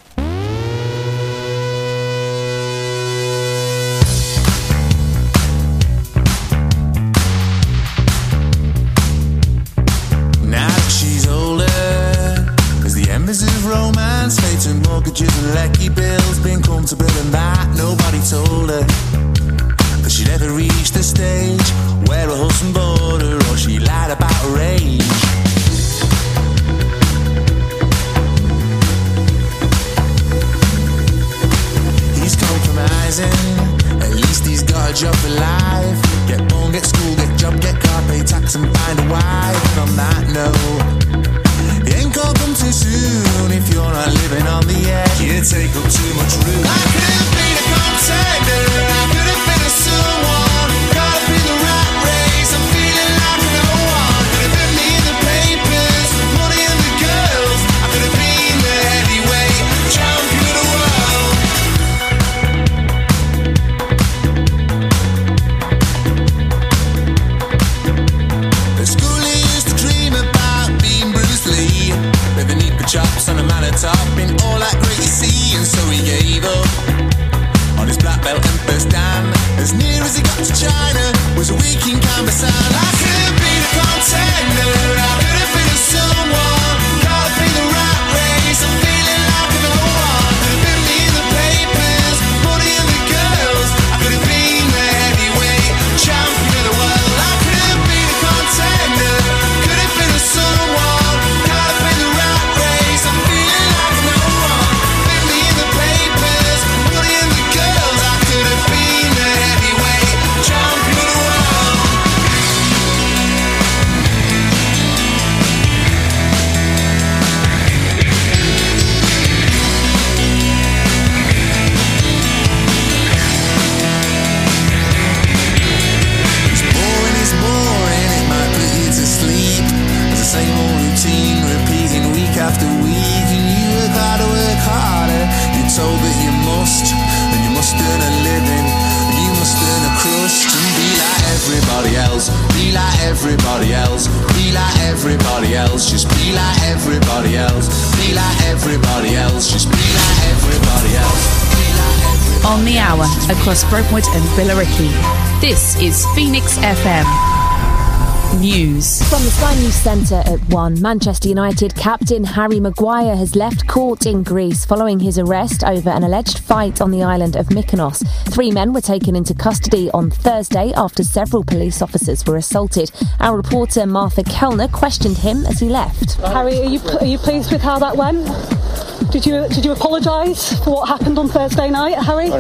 Now that she's older, as the embers of romance fade to mortgages and lecky bills, being comfortable in that nobody told her that she'd ever reach the stage where a husband bored her or she lied about her age. He's compromising, at least he's got a job for life. Get born, get school, get job, get car, pay tax and find a wife. And on that note, it ain't gonna come too soon if you're not living on the edge. You take up too much room. I could have been a contender, I could have been a someone, caught up in the rat race, I'm feeling like no one. Could have been me in the papers, money and the girls, I could have been the heavyweight champion of the world. At school he used to dream about being Bruce Lee, with an equal chops on a man top in all that great you see, and so he gave up on his black belt and first dan. As near as he got to China was a week in Kambassan. I could have been a contender, I could have been a someone, caught up in the rat race, I'm feeling like no one. Could have been me in the papers, money and the girls, I could have been the heavyweight champion of the world. I could have been a contender, could have been a someone, caught up in the rat race, I'm feeling like no one. Been me in the papers, money and the girls, I could have been the heavyweight champion of the world. It's boring, it might put you to sleep. It's the same old routine, repeating week after week. And you work harder, you're told that you must, and you must earn a living, and you must earn a crust. And be like everybody else, be like everybody else, be like everybody else, just be like everybody else, be like everybody else, just be like everybody else. On the hour, across Brentwood and Billericay. This is Phoenix FM. News. From the Sky News Centre at 1, Manchester United captain Harry Maguire has left court in Greece following his arrest over an alleged fight on the island of Mykonos. 3 men were taken into custody on Thursday after several police officers were assaulted. Our reporter Martha Kellner questioned him as he left. Harry, are you pleased with how that went? Did you apologise for what happened on Thursday night, Harry?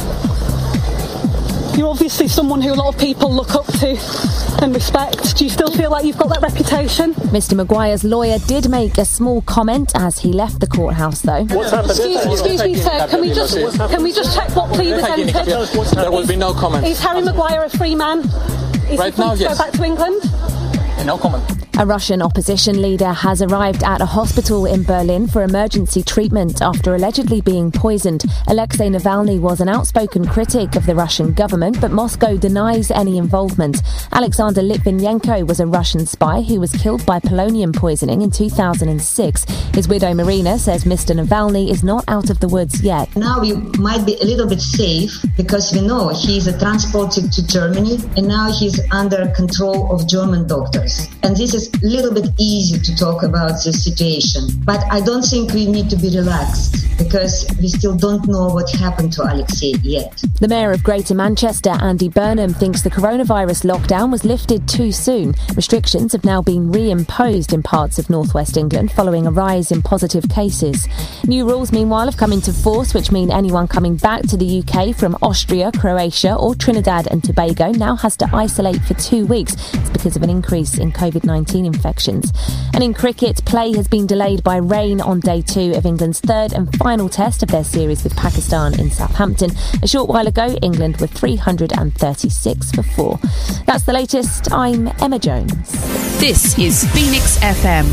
You're obviously someone who a lot of people look up to and respect. Do you still feel like you've got that reputation? Mr Maguire's lawyer did make a small comment as he left the courthouse, though. What's happened? Excuse me, sir. Can we just check what plea was entered? There will be no comment. Is Harry Maguire a free man? Is right he now, free to yes. go back to England? No comment. A Russian opposition leader has arrived at a hospital in Berlin for emergency treatment after allegedly being poisoned. Alexei Navalny was an outspoken critic of the Russian government, but Moscow denies any involvement. Alexander Litvinenko was a Russian spy who was killed by polonium poisoning in 2006. His widow Marina says Mr. Navalny is not out of the woods yet. Now we might be a little bit safe because we know he's transported to Germany and now he's under control of German doctors. And this is a little bit easy to talk about this situation. But I don't think we need to be relaxed because we still don't know what happened to Alexei yet. The Mayor of Greater Manchester, Andy Burnham, thinks the coronavirus lockdown was lifted too soon. Restrictions have now been reimposed in parts of northwest England following a rise in positive cases. New rules, meanwhile, have come into force, which mean anyone coming back to the UK from Austria, Croatia or Trinidad and Tobago now has to isolate for 2 weeks. It's because of an increase in COVID-19 infections. And in cricket, play has been delayed by rain on day 2 of England's third and final test of their series with Pakistan in Southampton. A short while ago, England were 336 for 4. That's the latest. I'm Emma Jones. This is Phoenix FM.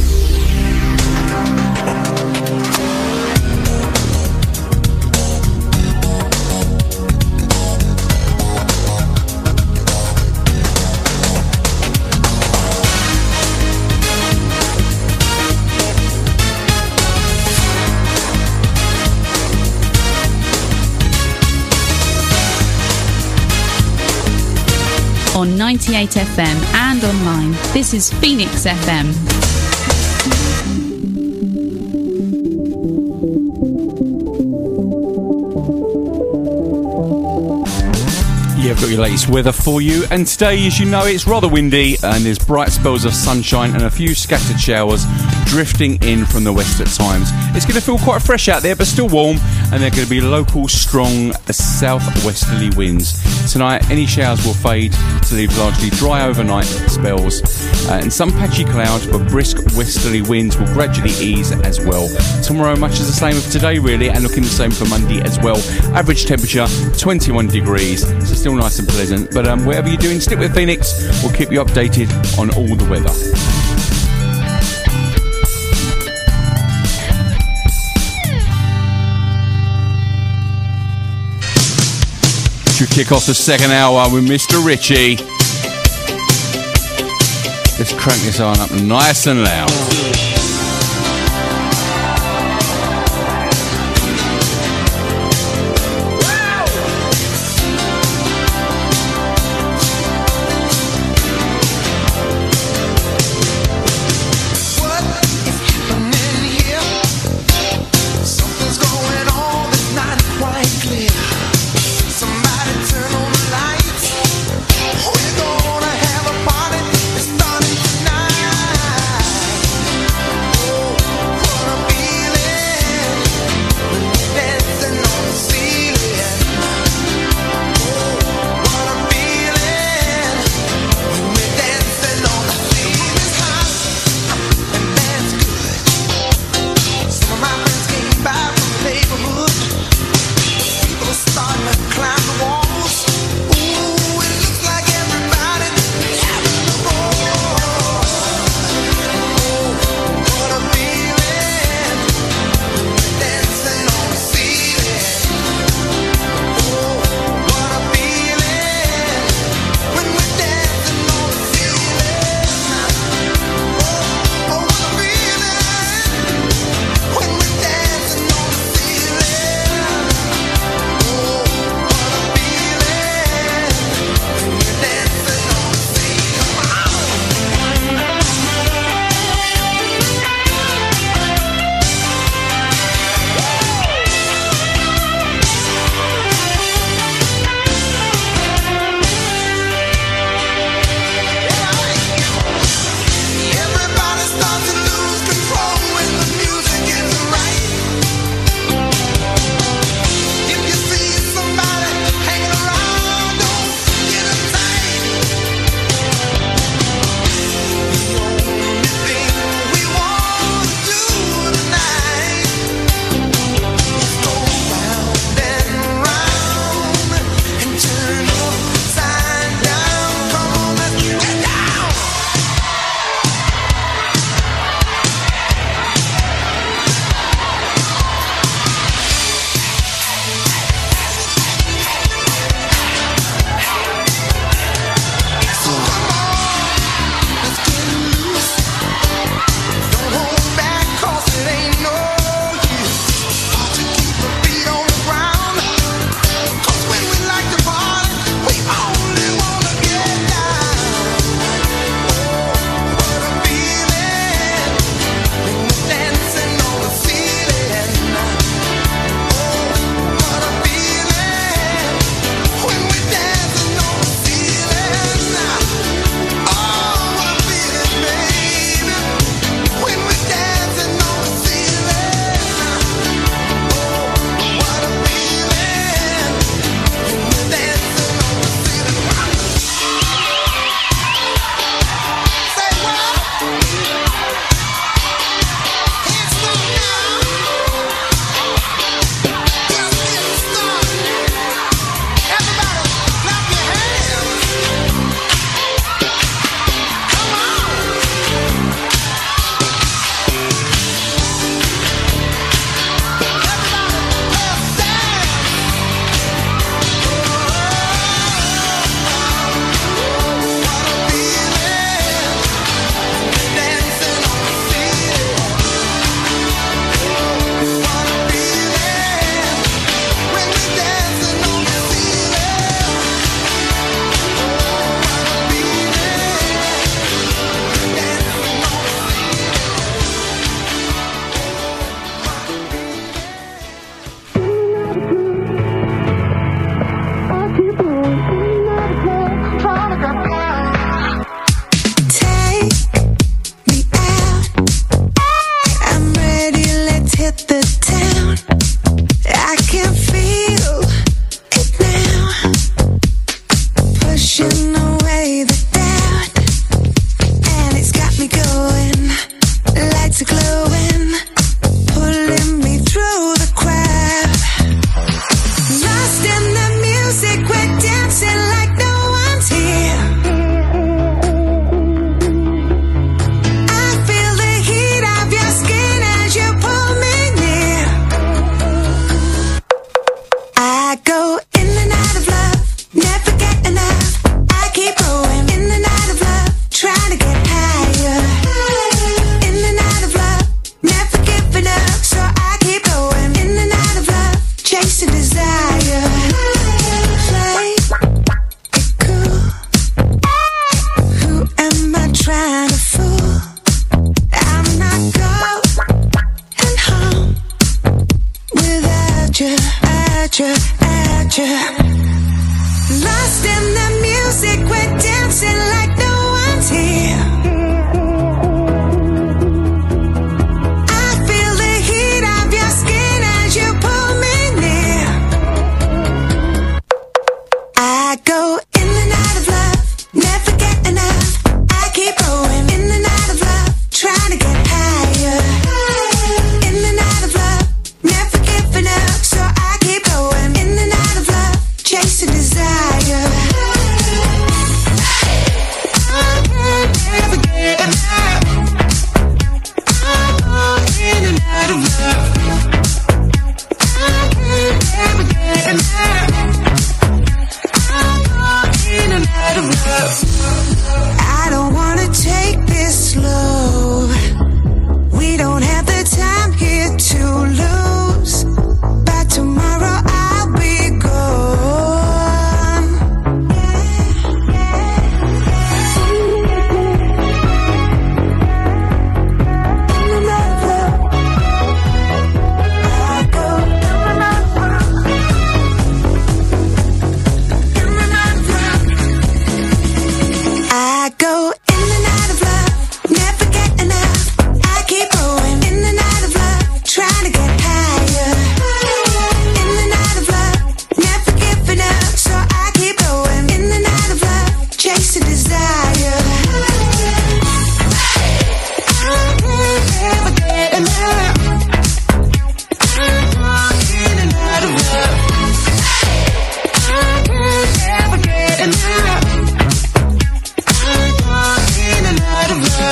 On 98 FM and online, this is Phoenix FM. Yeah, I've got your latest weather for you, and today, as you know, it's rather windy and there's bright spells of sunshine and a few scattered showers drifting in from the west at times. It's going to feel quite fresh out there, but still warm, and there are going to be local strong southwesterly winds. Tonight, any showers will fade to leave largely dry overnight spells, and some patchy clouds, but brisk westerly winds will gradually ease as well. Tomorrow, much as the same as today, really, and looking the same for Monday as well. Average temperature 21 degrees, so still nice and pleasant. But whatever you're doing, stick with Phoenix. We'll keep you updated on all the weather. Should kick off the second hour with Mr. Richie. Let's crank this on up nice and loud. We're gonna have a party, it's starting tonight.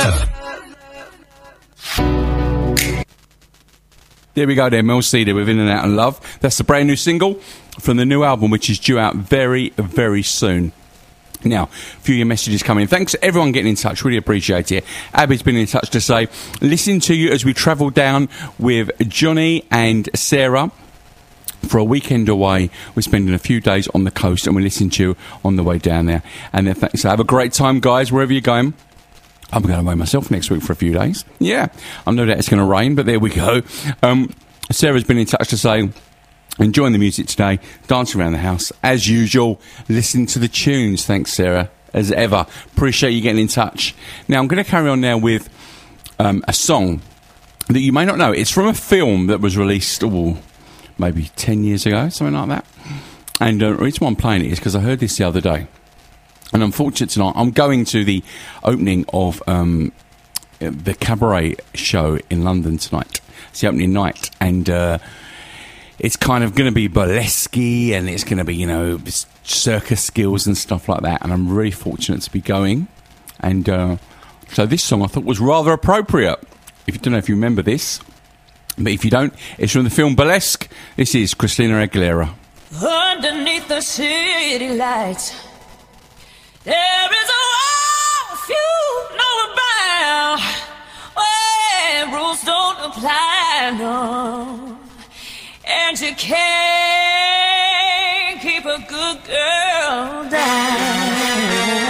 There we go there, Mel Cedar with In and Out and Love. That's the brand new single from the new album, which is due out very, very soon. Now, a few of your messages coming in. Thanks to everyone getting in touch. Really appreciate it. Abby's been in touch to say, listen to you as we travel down with Johnny and Sarah for a weekend away. We're spending a few days on the coast and we listen to you on the way down there. And then thanks. So have a great time, guys, wherever you're going. I'm going away myself next week for a few days. Yeah, I know that it's going to rain, but there we go. Sarah's been in touch to say, enjoying the music today, dancing around the house, as usual, listening to the tunes. Thanks, Sarah, as ever. Appreciate you getting in touch. Now, I'm going to carry on now with a song that you may not know. It's from a film that was released, maybe 10 years ago, something like that. And the reason why I'm playing it is because I heard this the other day. And I'm fortunate tonight. I'm going to the opening of the Cabaret show in London tonight. It's the opening night. And it's kind of going to be burlesque and it's going to be, circus skills and stuff like that. And I'm really fortunate to be going. And so this song I thought was rather appropriate. If you don't know if you remember this. But if you don't, it's from the film Burlesque. This is Christina Aguilera. Underneath the city lights, there is a world few know about, where rules don't apply, no, and you can't keep a good girl down.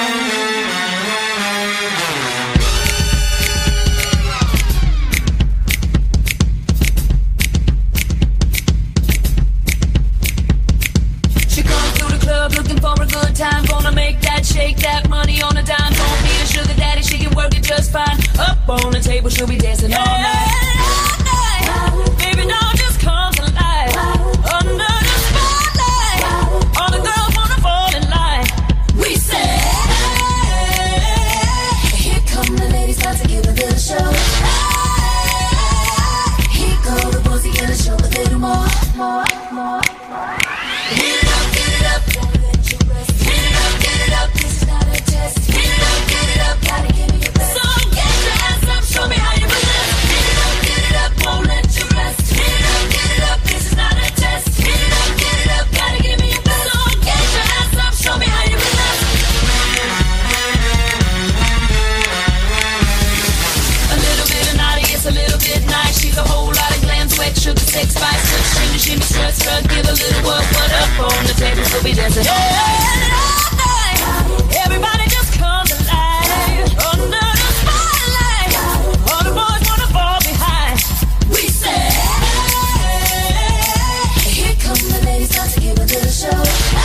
Looking for a good time, gonna make that, shake that money on a dime. Don't need a sugar daddy, she can work it just fine. Up on the table, she'll be dancing all night. Baby, now just come to life. Under the spotlight, all the girls wanna fall in line. We say, here come the ladies, about to give a little show. Here go the boys, he gonna show a little more. Show me how you do this. Get it up, won't let you rest. Get it up, this is not a test. Get it up, gotta give me your best. So get your ass up, show me how you do this. A little bit of naughty, it's a little bit nice. She's a whole lot of glam, sweat, sugar, sex, spice. Shimmy, shimmy, strut, strut, give a little work. What up on the table, so we dancing all night. Everybody just come to life. Under the spotlight, all the boys wanna fall behind. We say, here come the ladies, about to give a little show.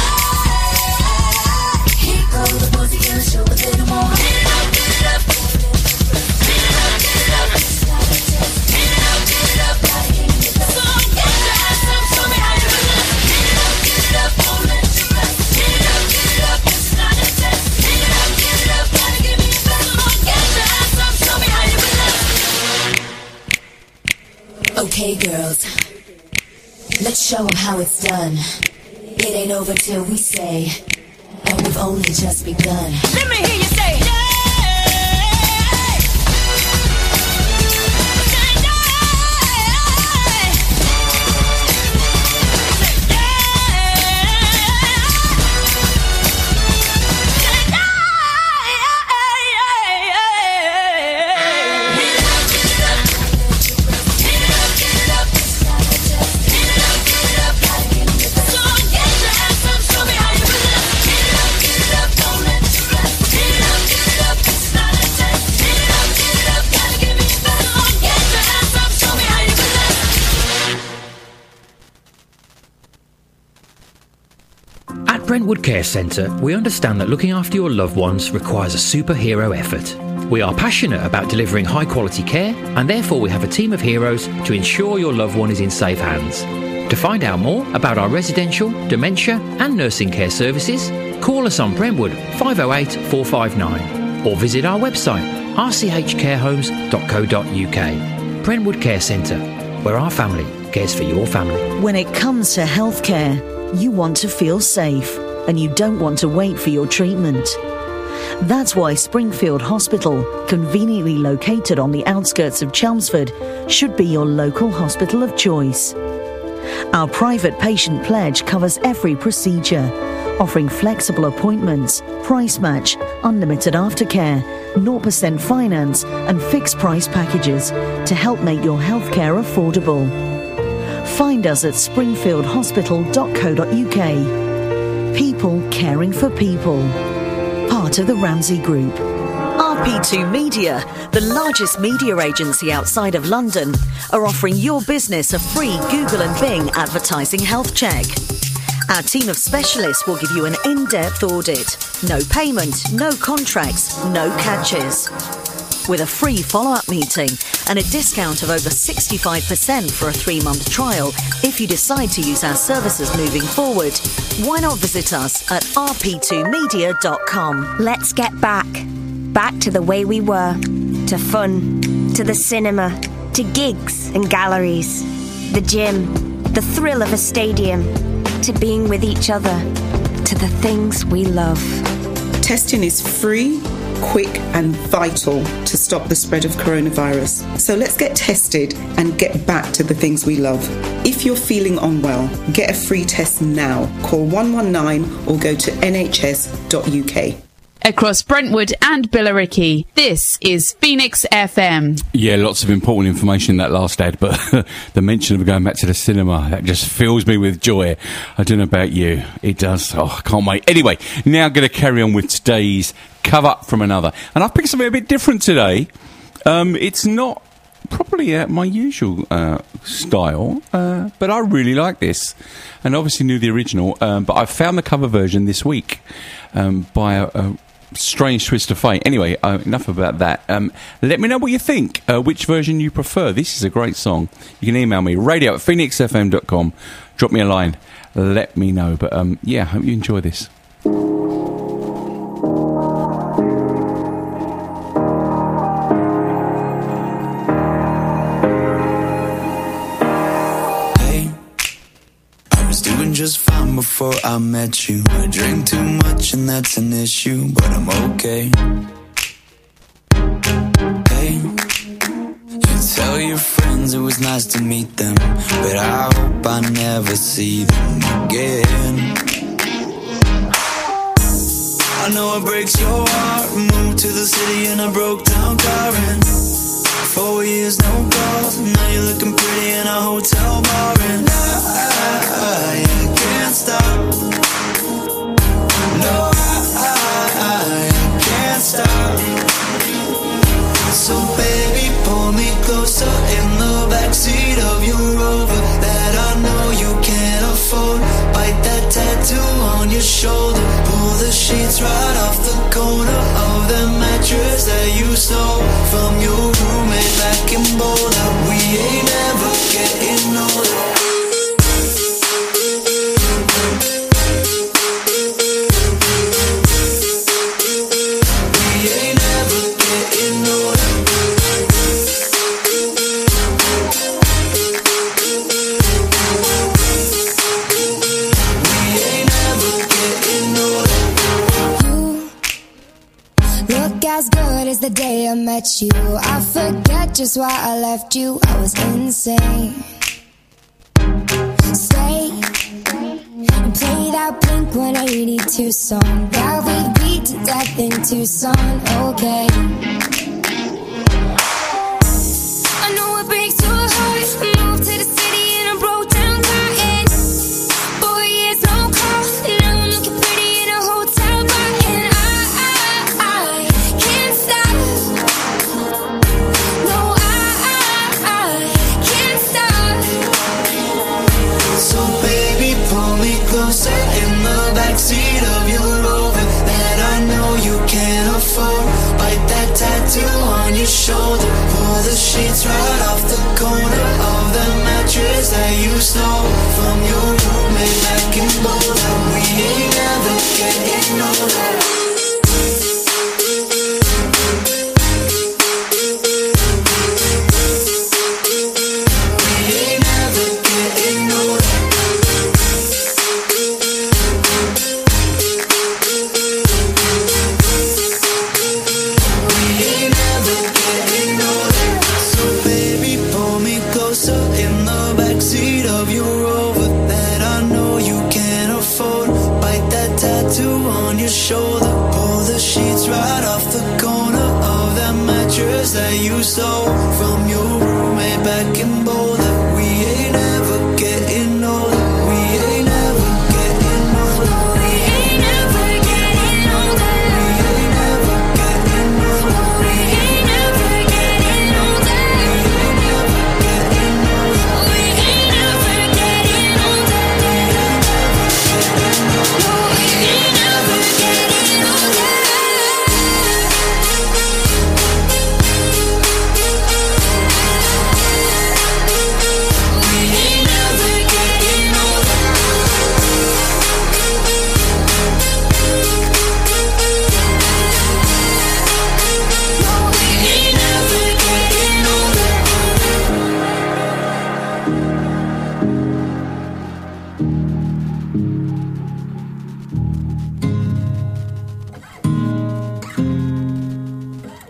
Here go the boys, he gonna show a little more. Get it up, get it up. Get it up, get it up. Get it up, get it up. So get your ass up, show me how you do this. Get it up, won't let you rest. Get it up, this is not a test. Get it up, gotta give me your best. So get your ass up, show me how you do this. Okay, girls, let's show them how it's done. It ain't over till we say, and we've only just begun. Let me hear you say, yeah. Brentwood Care Centre, we understand that looking after your loved ones requires a superhero effort. We are passionate about delivering high quality care, and therefore we have a team of heroes to ensure your loved one is in safe hands. To find out more about our residential, dementia and nursing care services, call us on Brentwood 508 459 or visit our website rchcarehomes.co.uk. Brentwood Care Centre, where our family cares for your family. When it comes to healthcare, you want to feel safe and you don't want to wait for your treatment. That's why Springfield Hospital, conveniently located on the outskirts of Chelmsford, should be your local hospital of choice. Our private patient pledge covers every procedure, offering flexible appointments, price match, unlimited aftercare, 0% finance and fixed price packages to help make your healthcare affordable. Find us at springfieldhospital.co.uk. People caring for people. Part of the Ramsey Group. RP2 Media, the largest media agency outside of London, are offering your business a free Google and Bing advertising health check. Our team of specialists will give you an in-depth audit. No payment, no contracts, no catches. With a free follow-up meeting and a discount of over 65% for a 3-month trial if you decide to use our services moving forward, why not visit us at rp2media.com. Let's get back to the way we were, to fun, to the cinema, to gigs and galleries, the gym, the thrill of a stadium, to being with each other, to the things we love. Testing is free, quick and vital to stop the spread of coronavirus. So let's get tested and get back to the things we love. If you're feeling unwell, get a free test now. Call 119 or go to nhs.uk. Across Brentwood and Billericay, this is Phoenix FM. Yeah, lots of important information in that last ad, but the mention of going back to the cinema, that just fills me with joy. I don't know about you. It does. Oh, I can't wait. Anyway, now I'm going to carry on with today's cover from another. And I've picked something a bit different today. It's not probably my usual style, but I really like this. And obviously knew the original, but I found the cover version this week by a strange twist of fate. Anyway, enough about that. Let me know what you think, which version you prefer. This is a great song. You can email me, radio@phoenixfm.com. Drop me a line. Let me know. But yeah, I hope you enjoy this. Just fine before I met you. I drink too much and that's an issue, but I'm okay. Hey, you tell your friends it was nice to meet them, but I hope I never see them again. I know it breaks your heart. Moved to the city in a broke down car and 4 years no calls. Now you're looking pretty in a hotel bar and I can't stop. No, I can't stop. So baby, pull me closer in the backseat of your Rover that I know you can't afford. Bite that tattoo on your shoulder. Pull the sheets right off the corner of the mattress that you stole from your roommate back in Boulder. We ain't ever getting older. As good as the day I met you, I forget just why I left you. I was insane. Stay and play that Blink-182 song that we beat to death in Tucson. Okay. I know it breaks your heart. I moved to the city in a broke down car and 4 years no call. Now I'm looking pretty in a hotel bar and I can't stop. No, I can't stop. So baby, pull me closer in the backseat of your Rover that I know you can't afford. Bite that tattoo on your shoulder. Pull the sheets right off the corner of the mattress that you stole from your roommate back in Boulder. We ain't never getting older. that you stole from your roommate back in Boulder.